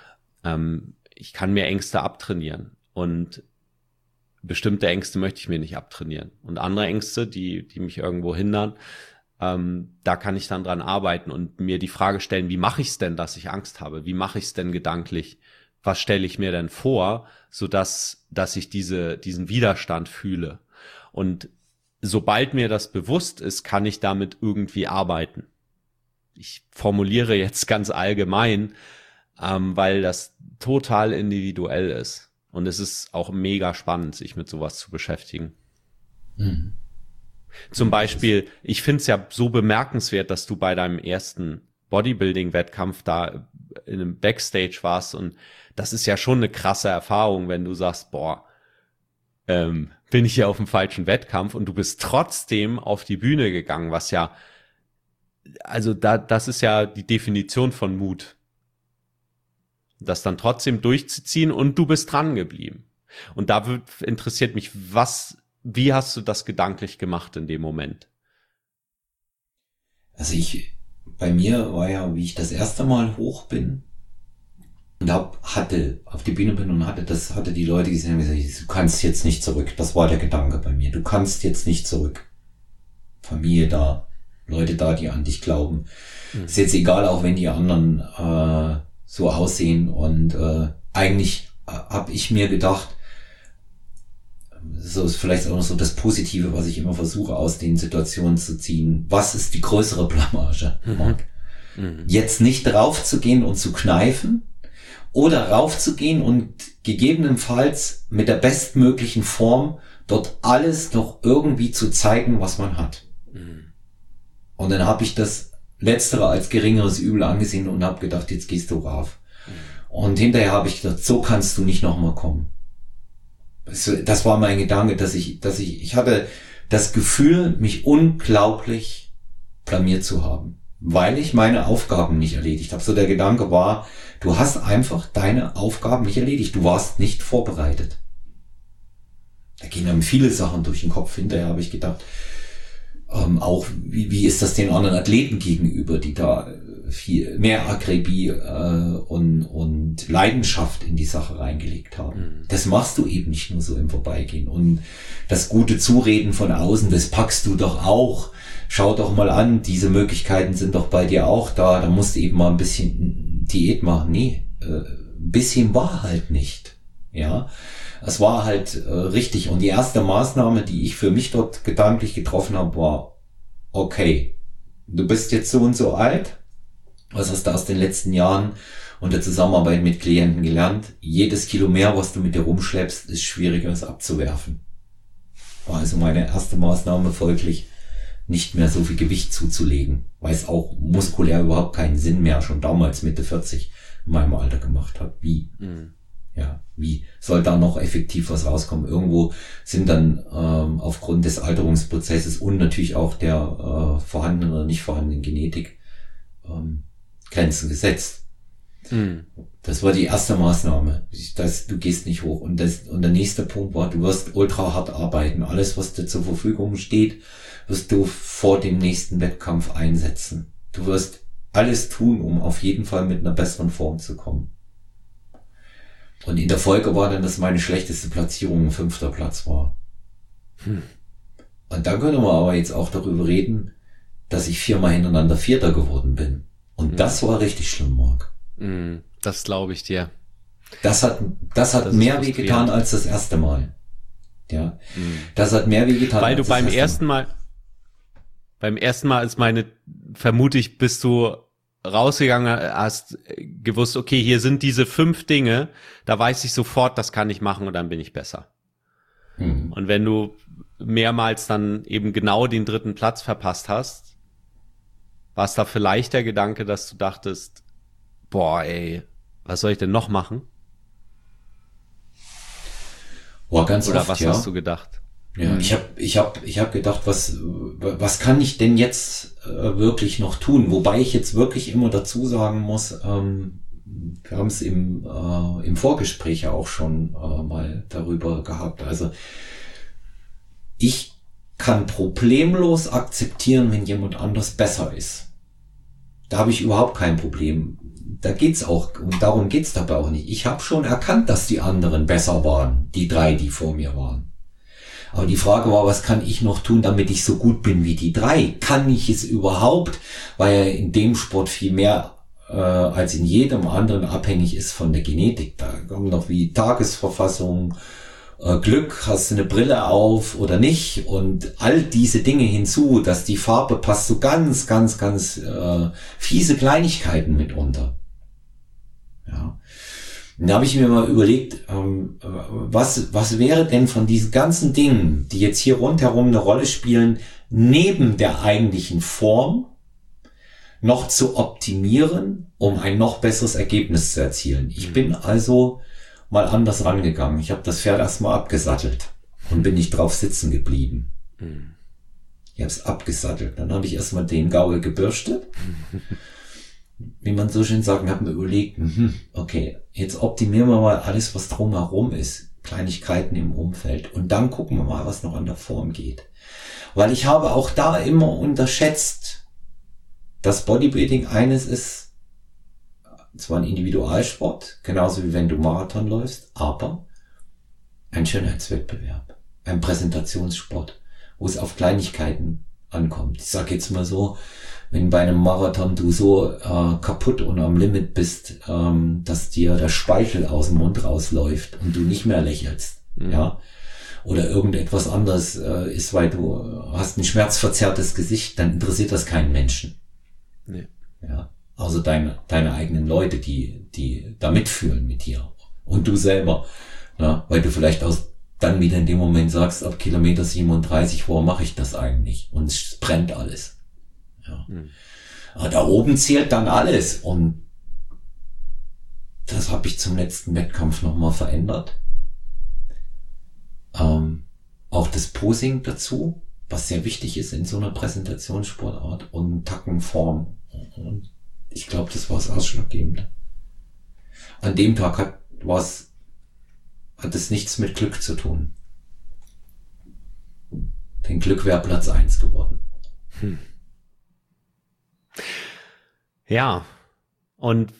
Ähm, ich kann mir Ängste abtrainieren und bestimmte Ängste möchte ich mir nicht abtrainieren. Und andere Ängste, die, die mich irgendwo hindern, ähm, da kann ich dann dran arbeiten und mir die Frage stellen, wie mache ich es denn, dass ich Angst habe? Wie mache ich es denn gedanklich? Was stelle ich mir denn vor, sodass, dass ich diese, diesen Widerstand fühle? Und sobald mir das bewusst ist, kann ich damit irgendwie arbeiten. Ich formuliere jetzt ganz allgemein, ähm, weil das total individuell ist. Und es ist auch mega spannend, sich mit sowas zu beschäftigen. Mhm. Zum Beispiel, ich finde es ja so bemerkenswert, dass du bei deinem ersten Bodybuilding-Wettkampf da in einem Backstage warst. Und das ist ja schon eine krasse Erfahrung, wenn du sagst, boah, ähm, bin ich hier auf dem falschen Wettkampf und du bist trotzdem auf die Bühne gegangen, was ja, also da, das ist ja die Definition von Mut. Das dann trotzdem durchzuziehen und du bist dran geblieben. Und da wird, interessiert mich, was, wie hast du das gedanklich gemacht in dem Moment? Also ich, bei mir war ja, wie ich das erste Mal hoch bin, und hab, hatte, auf die Bühne bin und hatte das, hatte die Leute gesehen und gesagt, du kannst jetzt nicht zurück. Das war der Gedanke bei mir. Du kannst jetzt nicht zurück. Familie da, Leute da, die an dich glauben. Mhm. Ist jetzt egal, auch wenn die anderen äh, so aussehen. Und äh, eigentlich äh, habe ich mir gedacht, so ist vielleicht auch noch so das Positive, was ich immer versuche, aus den Situationen zu ziehen. Was ist die größere Blamage, Marc? Mhm. Mhm. Jetzt nicht raufzugehen und zu kneifen oder raufzugehen und gegebenenfalls mit der bestmöglichen Form dort alles noch irgendwie zu zeigen, was man hat. Mhm. Und dann habe ich das Letztere als geringeres Übel angesehen und habe gedacht, jetzt gehst du rauf. Mhm. Und hinterher habe ich gedacht, so kannst du nicht nochmal kommen. Das war mein Gedanke, dass ich, dass ich, ich hatte das Gefühl, mich unglaublich blamiert zu haben, weil ich meine Aufgaben nicht erledigt habe. So der Gedanke war, du hast einfach deine Aufgaben nicht erledigt. Du warst nicht vorbereitet. Da gehen dann viele Sachen durch den Kopf. Hinterher habe ich gedacht, ähm, auch wie, wie ist das den anderen Athleten gegenüber, die da viel mehr Akribie äh, und, und Leidenschaft in die Sache reingelegt haben. Mhm. Das machst du eben nicht nur so im Vorbeigehen. Und das gute Zureden von außen, das packst du doch auch. Schau doch mal an, diese Möglichkeiten sind doch bei dir auch da. Da musst du eben mal ein bisschen Diät machen. Nee, äh, ein bisschen war halt nicht. Ja, es war halt äh, richtig. Und die erste Maßnahme, die ich für mich dort gedanklich getroffen habe, war, okay, du bist jetzt so und so alt. Was hast du aus den letzten Jahren und der Zusammenarbeit mit Klienten gelernt? Jedes Kilo mehr, was du mit dir rumschleppst, ist schwieriger, es abzuwerfen. War also meine erste Maßnahme folglich, nicht mehr so viel Gewicht zuzulegen, weil es auch muskulär überhaupt keinen Sinn mehr schon damals Mitte vierzig in meinem Alter gemacht hat. Wie? Mhm. Ja, wie soll da noch effektiv was rauskommen? Irgendwo sind dann ähm, aufgrund des Alterungsprozesses und natürlich auch der äh, vorhandenen oder nicht vorhandenen Genetik ähm, Grenzen gesetzt. Mhm. Das war die erste Maßnahme. Das, du gehst nicht hoch. Und, das, und der nächste Punkt war, du wirst ultra hart arbeiten. Alles, was dir zur Verfügung steht, wirst du vor dem nächsten Wettkampf einsetzen. Du wirst alles tun, um auf jeden Fall mit einer besseren Form zu kommen. Und in der Folge war dann, dass meine schlechteste Platzierung ein fünfter Platz war. Hm. Und dann können wir aber jetzt auch darüber reden, dass ich viermal hintereinander Vierter geworden bin. Und das war richtig schlimm, Marc. Das glaube ich dir. Das hat, das hat das mehr wehgetan als das erste Mal. Ja. Das hat mehr wehgetan. Weil du beim ersten Mal, beim ersten Mal ist meine, vermute ich, bist du rausgegangen, hast gewusst, okay, hier sind diese fünf Dinge, da weiß ich sofort, das kann ich machen und dann bin ich besser. Mhm. Und wenn du mehrmals dann eben genau den dritten Platz verpasst hast, war es da vielleicht der Gedanke, dass du dachtest, boah, ey, was soll ich denn noch machen? Boah, ganz Oder oft, was ja. hast du gedacht? Ja, ich habe ich hab, ich hab gedacht, was, was kann ich denn jetzt äh, wirklich noch tun? Wobei ich jetzt wirklich immer dazu sagen muss, ähm, wir haben es im, äh, im Vorgespräch ja auch schon äh, mal darüber gehabt. Also ich kann problemlos akzeptieren, wenn jemand anders besser ist. Da habe ich überhaupt kein Problem. Da geht's auch, und darum geht's dabei auch nicht. Ich habe schon erkannt, dass die anderen besser waren, die drei, die vor mir waren. Aber die Frage war, was kann ich noch tun, damit ich so gut bin wie die drei? Kann ich es überhaupt? Weil ja in dem Sport viel mehr äh, als in jedem anderen abhängig ist von der Genetik. Da kommen noch wie Tagesverfassung, äh, Glück, hast du eine Brille auf oder nicht? Und all diese Dinge hinzu, dass die Farbe passt, so ganz, ganz, ganz äh, fiese Kleinigkeiten mitunter. Ja. Und da habe ich mir mal überlegt, ähm, was, was wäre denn von diesen ganzen Dingen, die jetzt hier rundherum eine Rolle spielen, neben der eigentlichen Form noch zu optimieren, um ein noch besseres Ergebnis zu erzielen. Ich bin also mal anders rangegangen. Ich habe das Pferd erstmal abgesattelt und bin nicht drauf sitzen geblieben. Ich habe es abgesattelt. Dann habe ich erstmal den Gaul gebürstet. Wie man so schön sagt, habe mir überlegt, okay, jetzt optimieren wir mal alles, was drumherum ist. Kleinigkeiten im Umfeld. Und dann gucken wir mal, was noch an der Form geht. Weil ich habe auch da immer unterschätzt, dass Bodybuilding eines ist, zwar ein Individualsport, genauso wie wenn du Marathon läufst, aber ein Schönheitswettbewerb, ein Präsentationssport, wo es auf Kleinigkeiten ankommt. Ich sag jetzt mal so, wenn bei einem Marathon du so äh, kaputt und am Limit bist, ähm, dass dir der Speichel aus dem Mund rausläuft und du nicht mehr lächelst, mhm. ja, oder irgendetwas anderes äh, ist, weil du hast ein schmerzverzerrtes Gesicht, dann interessiert das keinen Menschen. Nee. Ja, also deine deine eigenen Leute, die die da mitfühlen mit dir und du selber, ja, weil du vielleicht aus dann wieder in dem Moment sagst, ab Kilometer siebenunddreißig, warum mache ich das eigentlich? Und es brennt alles. Ja. Hm. Aber da oben zählt dann alles. Und das habe ich zum letzten Wettkampf nochmal verändert. Ähm, auch das Posing dazu, was sehr wichtig ist in so einer Präsentationssportart, und Tackenform. Und ich glaube, das war das Ausschlaggebende. An dem Tag hat was hat es nichts mit Glück zu tun. Denn Glück wäre Platz eins geworden. Hm. Ja, und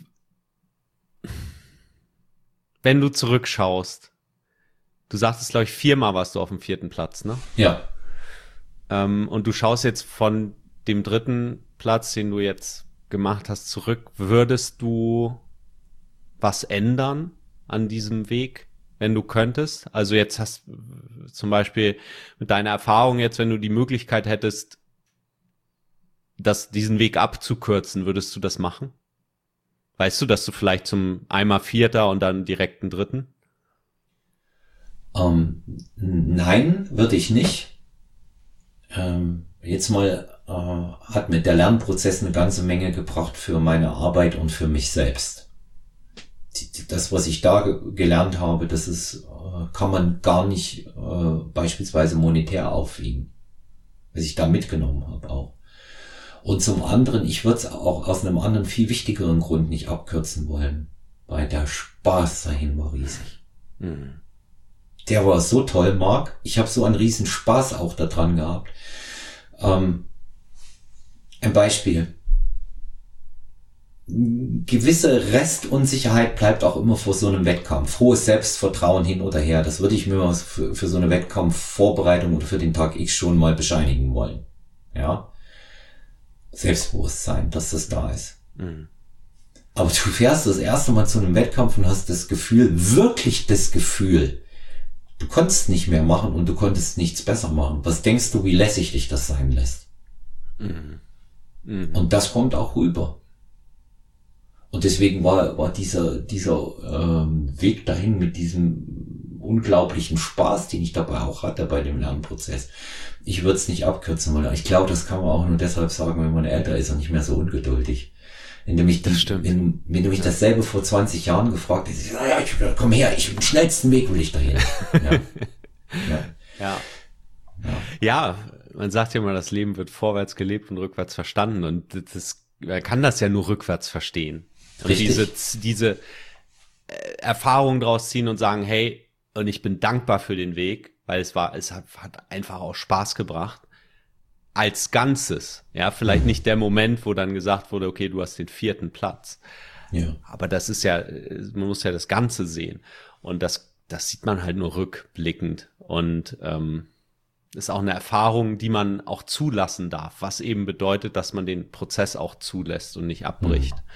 wenn du zurückschaust, du sagtest, glaube ich, viermal warst du auf dem vierten Platz, ne? Ja. Ähm, und du schaust jetzt von dem dritten Platz, den du jetzt gemacht hast, zurück. Würdest du was ändern an diesem Weg, wenn du könntest? Also jetzt hast zum Beispiel mit deiner Erfahrung jetzt, wenn du die Möglichkeit hättest, das, diesen Weg abzukürzen, würdest du das machen? Weißt du, dass du vielleicht zum einmal Vierter und dann direkt einen Dritten? Ähm, nein, würde ich nicht. Ähm, jetzt mal äh, hat mir der Lernprozess eine ganze Menge gebracht für meine Arbeit und für mich selbst. Das, was ich da ge- gelernt habe, das ist, äh, kann man gar nicht äh, beispielsweise monetär aufwiegen, was ich da mitgenommen habe auch. Und zum anderen, ich würde es auch aus einem anderen, viel wichtigeren Grund nicht abkürzen wollen, weil der Spaß dahin war riesig. Mhm. Der war so toll, Marc. Ich habe so einen riesen Spaß auch daran gehabt. Ähm, ein Beispiel. Gewisse Restunsicherheit bleibt auch immer vor so einem Wettkampf. Hohes Selbstvertrauen hin oder her. Das würde ich mir für, für so eine Wettkampfvorbereitung oder für den Tag X schon mal bescheinigen wollen. Ja. Selbstbewusstsein, dass das da ist. Mhm. Aber du fährst das erste Mal zu einem Wettkampf und hast das Gefühl, wirklich das Gefühl, du konntest nicht mehr machen und du konntest nichts besser machen. Was denkst du, wie lässig dich das sein lässt? Mhm. Mhm. Und das kommt auch rüber. Und deswegen war, war dieser, dieser ähm, Weg dahin mit diesem unglaublichen Spaß, den ich dabei auch hatte bei dem Lernprozess. Ich würde es nicht abkürzen wollen. Ich glaube, das kann man auch nur deshalb sagen, wenn man älter ist und nicht mehr so ungeduldig. Wenn du mich, das die, wenn, wenn du mich ja. dasselbe vor zwanzig Jahren gefragt hättest, ich sag, ja, ich, komm her, ich, den schnellsten Weg will ich dahin. Ja. Ja. Ja. Ja. Ja, man sagt ja immer, das Leben wird vorwärts gelebt und rückwärts verstanden, und das, man kann das ja nur rückwärts verstehen. Und Richtig. diese, diese Erfahrung draus ziehen und sagen, hey, und ich bin dankbar für den Weg, weil es war, es hat, hat einfach auch Spaß gebracht. Als Ganzes. Ja, vielleicht mhm. nicht der Moment, wo dann gesagt wurde, okay, du hast den vierten Platz. Ja. Aber das ist ja, man muss ja das Ganze sehen. Und das, das sieht man halt nur rückblickend. Und ähm, ist auch eine Erfahrung, die man auch zulassen darf, was eben bedeutet, dass man den Prozess auch zulässt und nicht abbricht. Mhm.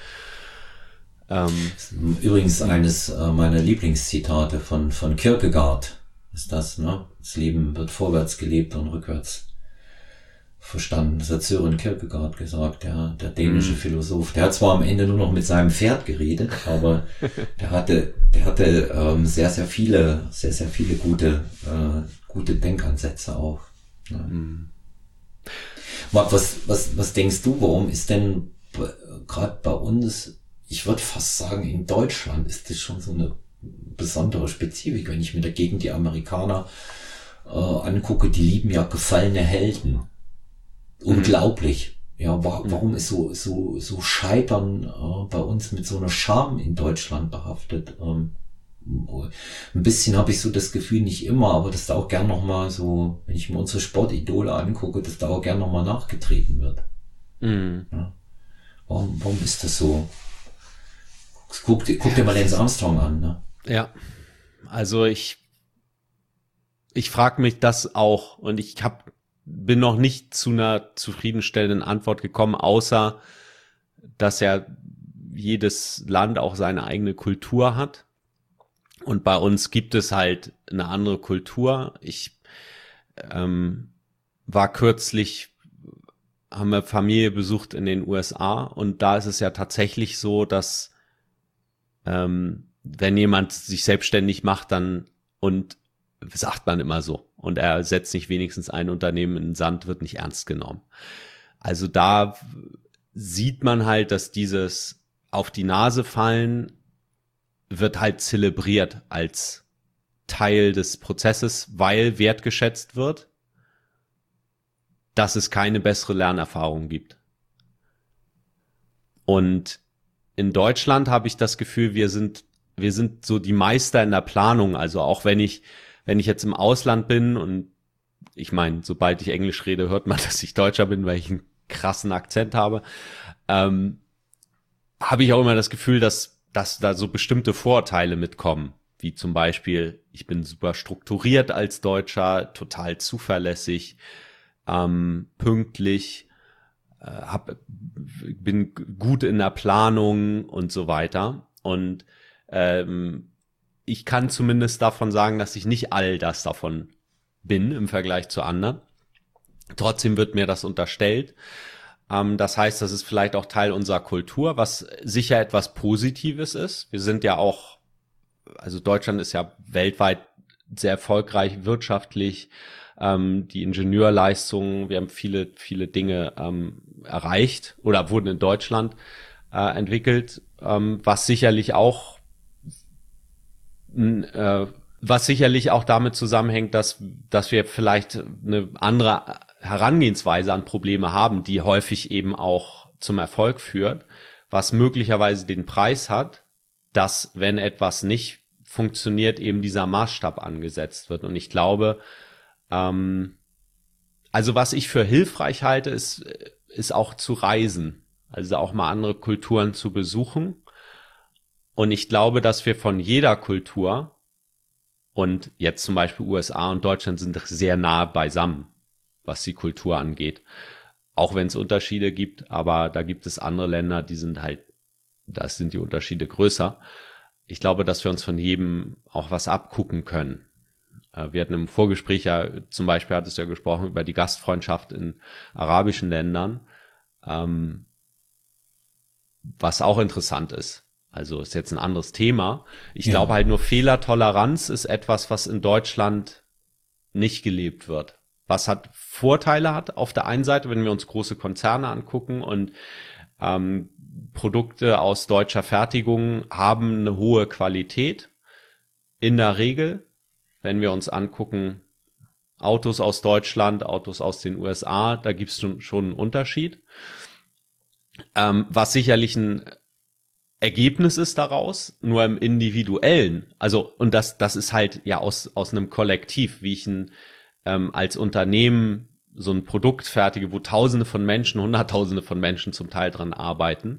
Ähm, Übrigens eines äh, meiner Lieblingszitate von, von Kierkegaard ist das, ne? Das Leben wird vorwärts gelebt und rückwärts verstanden. Das hat Søren Kierkegaard gesagt, der, der dänische mhm. Philosoph. Der hat zwar am Ende nur noch mit seinem Pferd geredet, aber der hatte, der hatte ähm, sehr, sehr viele, sehr, sehr viele gute, äh, gute Denkansätze auch. Ne? Mhm. Marc, was, was, was denkst du, warum ist denn gerade bei uns, ich würde fast sagen, in Deutschland ist das schon so eine besondere Spezifik, wenn ich mir dagegen die Amerikaner äh, angucke, die lieben ja gefallene Helden. Unglaublich. Mhm. Ja, wa- warum ist so, so, so Scheitern äh, bei uns mit so einer Scham in Deutschland behaftet? Ähm, ein bisschen habe ich so das Gefühl, nicht immer, aber dass da auch gern nochmal so, wenn ich mir unsere Sportidole angucke, dass da auch gern nochmal nachgetreten wird. Mhm. Ja. Warum, warum ist das so? Guck, guck dir mal Lance Armstrong an, ne? Ja, also ich ich frage mich das auch und ich hab, bin noch nicht zu einer zufriedenstellenden Antwort gekommen, außer dass ja jedes Land auch seine eigene Kultur hat. Und bei uns gibt es halt eine andere Kultur. Ich ähm, war kürzlich, haben wir Familie besucht in den U S A und da ist es ja tatsächlich so, dass ähm, wenn jemand sich selbstständig macht, dann und sagt man immer so und er setzt nicht wenigstens ein Unternehmen in den Sand, wird nicht ernst genommen. Also da sieht man halt, dass dieses auf die Nase fallen wird halt zelebriert als Teil des Prozesses, weil wertgeschätzt wird, dass es keine bessere Lernerfahrung gibt. Und in Deutschland habe ich das Gefühl, wir sind wir sind so die Meister in der Planung. Also auch wenn ich wenn ich jetzt im Ausland bin und ich meine, sobald ich Englisch rede, hört man, dass ich Deutscher bin, weil ich einen krassen Akzent habe, ähm, habe ich auch immer das Gefühl, dass dass da so bestimmte Vorurteile mitkommen, wie zum Beispiel, ich bin super strukturiert als Deutscher, total zuverlässig, ähm, pünktlich, äh, hab, bin gut in der Planung und so weiter. Und ähm, ich kann zumindest davon sagen, dass ich nicht all das davon bin im Vergleich zu anderen. Trotzdem wird mir das unterstellt. Ähm, das heißt, das ist vielleicht auch Teil unserer Kultur, was sicher etwas Positives ist. Wir sind ja auch, also Deutschland ist ja weltweit sehr erfolgreich wirtschaftlich. Ähm, die Ingenieurleistungen, wir haben viele, viele Dinge ähm, erreicht oder wurden in Deutschland äh, entwickelt, ähm, was sicherlich auch äh, was sicherlich auch damit zusammenhängt, dass dass wir vielleicht eine andere Herangehensweise an Probleme haben, die häufig eben auch zum Erfolg führt, was möglicherweise den Preis hat, dass, wenn etwas nicht funktioniert, eben dieser Maßstab angesetzt wird. Und ich glaube, ähm, also was ich für hilfreich halte, ist, ist auch zu reisen, also auch mal andere Kulturen zu besuchen. Und ich glaube, dass wir von jeder Kultur, und jetzt zum Beispiel U S A und Deutschland sind sehr nah beisammen, was die Kultur angeht. Auch wenn es Unterschiede gibt, aber da gibt es andere Länder, die sind halt, da sind die Unterschiede größer. Ich glaube, dass wir uns von jedem auch was abgucken können. Wir hatten im Vorgespräch ja, zum Beispiel hattest du ja gesprochen über die Gastfreundschaft in arabischen Ländern, ähm, was auch interessant ist. Also ist jetzt ein anderes Thema. Ich ja. glaube halt nur, Fehlertoleranz ist etwas, was in Deutschland nicht gelebt wird. Was hat Vorteile hat auf der einen Seite, wenn wir uns große Konzerne angucken und ähm, Produkte aus deutscher Fertigung haben eine hohe Qualität. In der Regel, wenn wir uns angucken, Autos aus Deutschland, Autos aus den U S A, da gibt es schon, schon einen Unterschied. Ähm, was sicherlich ein Ergebnis ist daraus, nur im Individuellen. Also, und das, das ist halt ja aus, aus einem Kollektiv, wie ich ein, ähm, als Unternehmen so ein Produkt fertige, wo Tausende von Menschen, Hunderttausende von Menschen zum Teil dran arbeiten.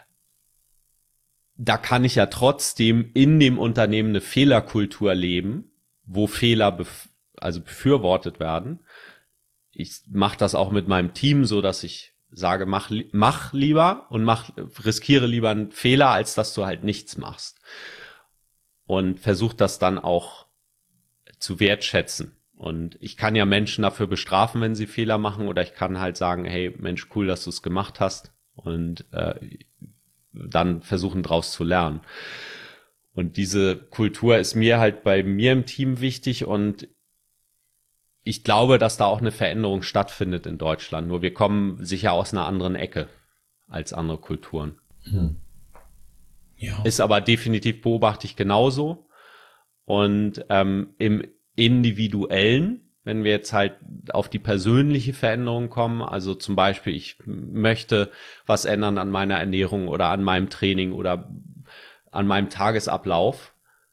Da kann ich ja trotzdem in dem Unternehmen eine Fehlerkultur leben, wo Fehler bef- also befürwortet werden. Ich mache das auch mit meinem Team so, dass ich sage, mach, mach lieber und mach, riskiere lieber einen Fehler, als dass du halt nichts machst. Und versuch das dann auch zu wertschätzen. Und ich kann ja Menschen dafür bestrafen, wenn sie Fehler machen, oder ich kann halt sagen, hey, Mensch, cool, dass du es gemacht hast, und äh, dann versuchen, draus zu lernen. Und diese Kultur ist mir halt bei mir im Team wichtig, und ich glaube, dass da auch eine Veränderung stattfindet in Deutschland. Nur wir kommen sicher aus einer anderen Ecke als andere Kulturen. Hm. Ja. Ist aber definitiv, beobachte ich genauso. Und ähm, im Individuellen, wenn wir jetzt halt auf die persönliche Veränderung kommen, also zum Beispiel, ich möchte was ändern an meiner Ernährung oder an meinem Training oder an meinem Tagesablauf,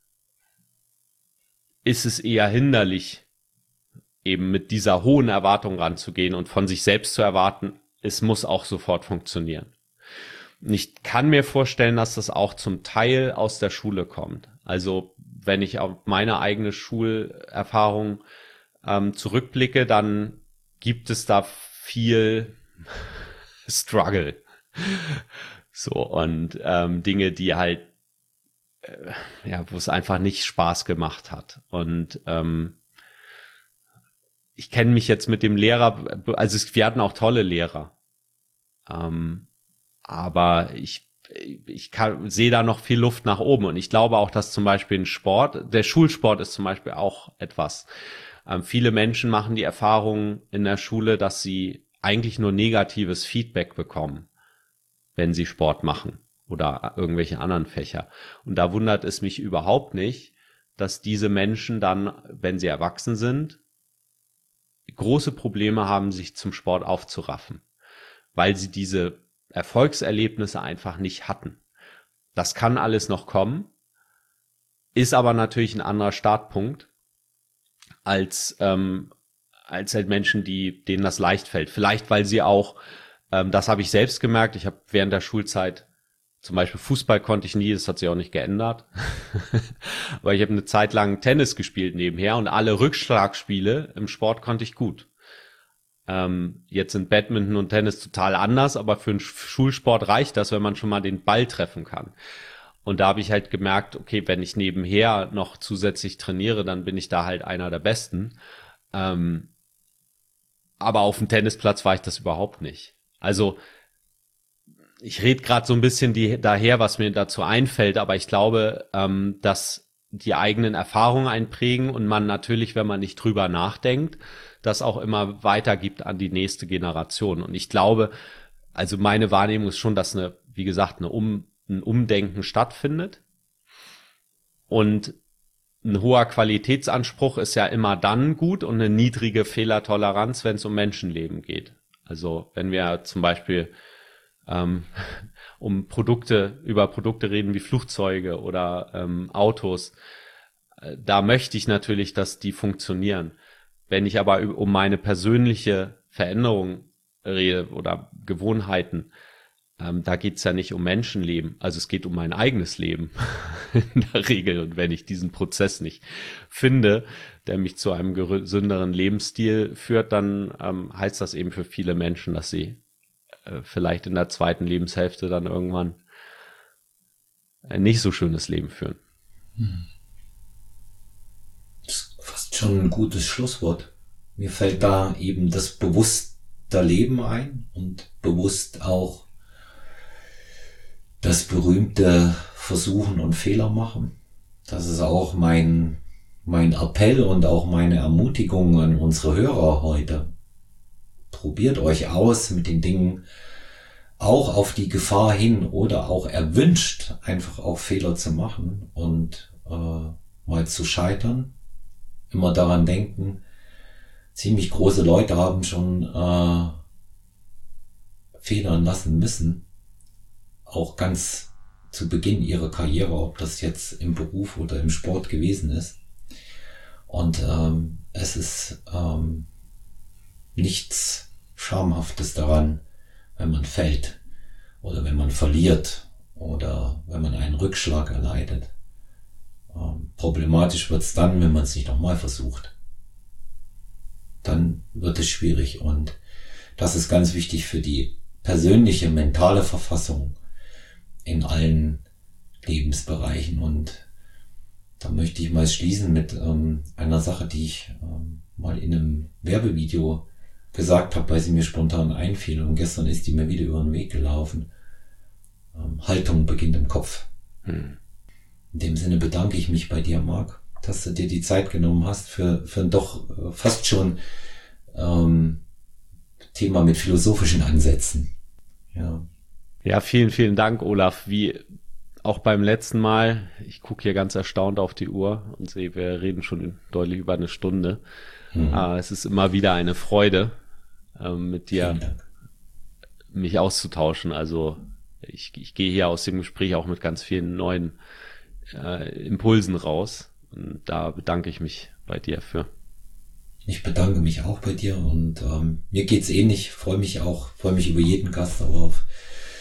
ist es eher hinderlich, eben mit dieser hohen Erwartung ranzugehen und von sich selbst zu erwarten, es muss auch sofort funktionieren. Ich kann mir vorstellen, dass das auch zum Teil aus der Schule kommt. Also wenn ich auf meine eigene Schulerfahrung ähm, zurückblicke, dann gibt es da viel Struggle. So, und ähm, Dinge, die halt, äh, ja, wo es einfach nicht Spaß gemacht hat. Und ähm, ich kenne mich jetzt mit dem Lehrer, also es, wir hatten auch tolle Lehrer. Ähm, aber ich ich kann, sehe da noch viel Luft nach oben. Und ich glaube auch, dass zum Beispiel ein Sport, der Schulsport ist zum Beispiel auch etwas. Ähm, viele Menschen machen die Erfahrung in der Schule, dass sie eigentlich nur negatives Feedback bekommen, wenn sie Sport machen oder irgendwelche anderen Fächer. Und da wundert es mich überhaupt nicht, dass diese Menschen dann, wenn sie erwachsen sind, große Probleme haben, sich zum Sport aufzuraffen, weil sie diese Erfolgserlebnisse einfach nicht hatten. Das kann alles noch kommen, ist aber natürlich ein anderer Startpunkt als ähm, als halt Menschen, die denen das leicht fällt. Vielleicht, weil sie auch, ähm, das habe ich selbst gemerkt, ich habe während der Schulzeit zum Beispiel Fußball konnte ich nie, das hat sich auch nicht geändert. Aber ich habe eine Zeit lang Tennis gespielt nebenher und alle Rückschlagspiele im Sport konnte ich gut. Ähm, jetzt sind Badminton und Tennis total anders, aber für einen Schulsport reicht das, wenn man schon mal den Ball treffen kann. Und da habe ich halt gemerkt, okay, wenn ich nebenher noch zusätzlich trainiere, dann bin ich da halt einer der Besten. Ähm, aber auf dem Tennisplatz war ich das überhaupt nicht. Also ich rede gerade so ein bisschen die, daher, was mir dazu einfällt, aber ich glaube, ähm, dass die eigenen Erfahrungen einprägen und man natürlich, wenn man nicht drüber nachdenkt, das auch immer weitergibt an die nächste Generation. Und ich glaube, also meine Wahrnehmung ist schon, dass eine, wie gesagt, eine um, ein Umdenken stattfindet. Und ein hoher Qualitätsanspruch ist ja immer dann gut und eine niedrige Fehlertoleranz, wenn es um Menschenleben geht. Also wenn wir zum Beispiel ähm, um Produkte, über Produkte reden wie Flugzeuge oder ähm, Autos, äh, da möchte ich natürlich, dass die funktionieren. Wenn ich aber um meine persönliche Veränderung rede oder Gewohnheiten, ähm, da geht's ja nicht um Menschenleben. Also es geht um mein eigenes Leben in der Regel. Und wenn ich diesen Prozess nicht finde, der mich zu einem gesünderen Lebensstil führt, dann ähm, heißt das eben für viele Menschen, dass sie äh, vielleicht in der zweiten Lebenshälfte dann irgendwann ein nicht so schönes Leben führen. Hm. Das ist fast schon ein gutes Schlusswort. Mir fällt da eben das bewusste Leben ein und bewusst auch das berühmte Versuchen und Fehler machen. Das ist auch mein, mein Appell und auch meine Ermutigung an unsere Hörer heute. Probiert euch aus mit den Dingen, auch auf die Gefahr hin oder auch erwünscht, einfach auch Fehler zu machen und äh, mal zu scheitern. Immer daran denken, ziemlich große Leute haben schon äh, Federn lassen müssen, auch ganz zu Beginn ihrer Karriere, ob das jetzt im Beruf oder im Sport gewesen ist. Und ähm, es ist ähm, nichts Schamhaftes daran, wenn man fällt oder wenn man verliert oder wenn man einen Rückschlag erleidet. Ähm, problematisch wird's dann, wenn man es nicht nochmal versucht. Dann wird es schwierig, und das ist ganz wichtig für die persönliche mentale Verfassung in allen Lebensbereichen. Und da möchte ich mal schließen mit ähm, einer Sache, die ich ähm, mal in einem Werbevideo gesagt habe, weil sie mir spontan einfiel, und gestern ist die mir wieder über den Weg gelaufen. Ähm, Haltung beginnt im Kopf. Hm. In dem Sinne bedanke ich mich bei dir, Marc, dass du dir die Zeit genommen hast für, für ein doch äh, fast schon ähm, Thema mit philosophischen Ansätzen. Ja. Ja, vielen, vielen Dank, Olaf. Wie auch beim letzten Mal, ich gucke hier ganz erstaunt auf die Uhr und sehe, wir reden schon deutlich über eine Stunde. Mhm. Äh, es ist immer wieder eine Freude, äh, mit dir mich auszutauschen. Also ich, ich gehe hier aus dem Gespräch auch mit ganz vielen neuen äh, Impulsen raus. Und da bedanke ich mich bei dir für. Ich bedanke mich auch bei dir, und ähm, mir geht's ähnlich. Freue mich auch, freue mich über jeden Gast, aber auf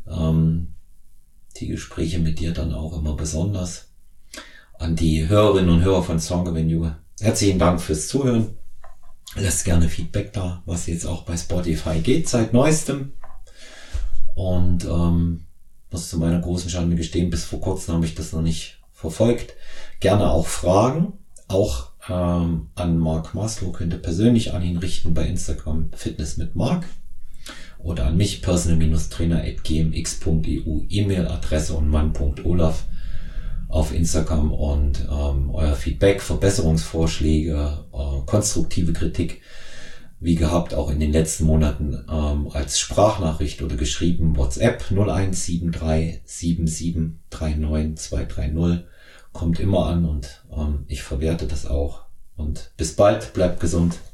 ähm, die Gespräche mit dir dann auch immer besonders. An die Hörerinnen und Hörer von Song Avenue, herzlichen Dank fürs Zuhören. Lasst gerne Feedback da, was jetzt auch bei Spotify geht seit neuestem. Und ähm, muss zu meiner großen Schande gestehen, bis vor kurzem habe ich das noch nicht verfolgt. Gerne auch Fragen, auch ähm, an Marc Maslow, könnt ihr persönlich an ihn richten bei Instagram Fitness mit Marc oder an mich personal-trainer at g m x punkt e u, E-Mail-Adresse und mann punkt olaf auf Instagram. Und ähm, euer Feedback, Verbesserungsvorschläge, äh, konstruktive Kritik, wie gehabt, auch in den letzten Monaten ähm, als Sprachnachricht oder geschrieben WhatsApp null eins sieben drei sieben sieben drei neun zwei drei null, kommt immer an und ähm, ich verwerte das auch. Und bis bald, bleibt gesund.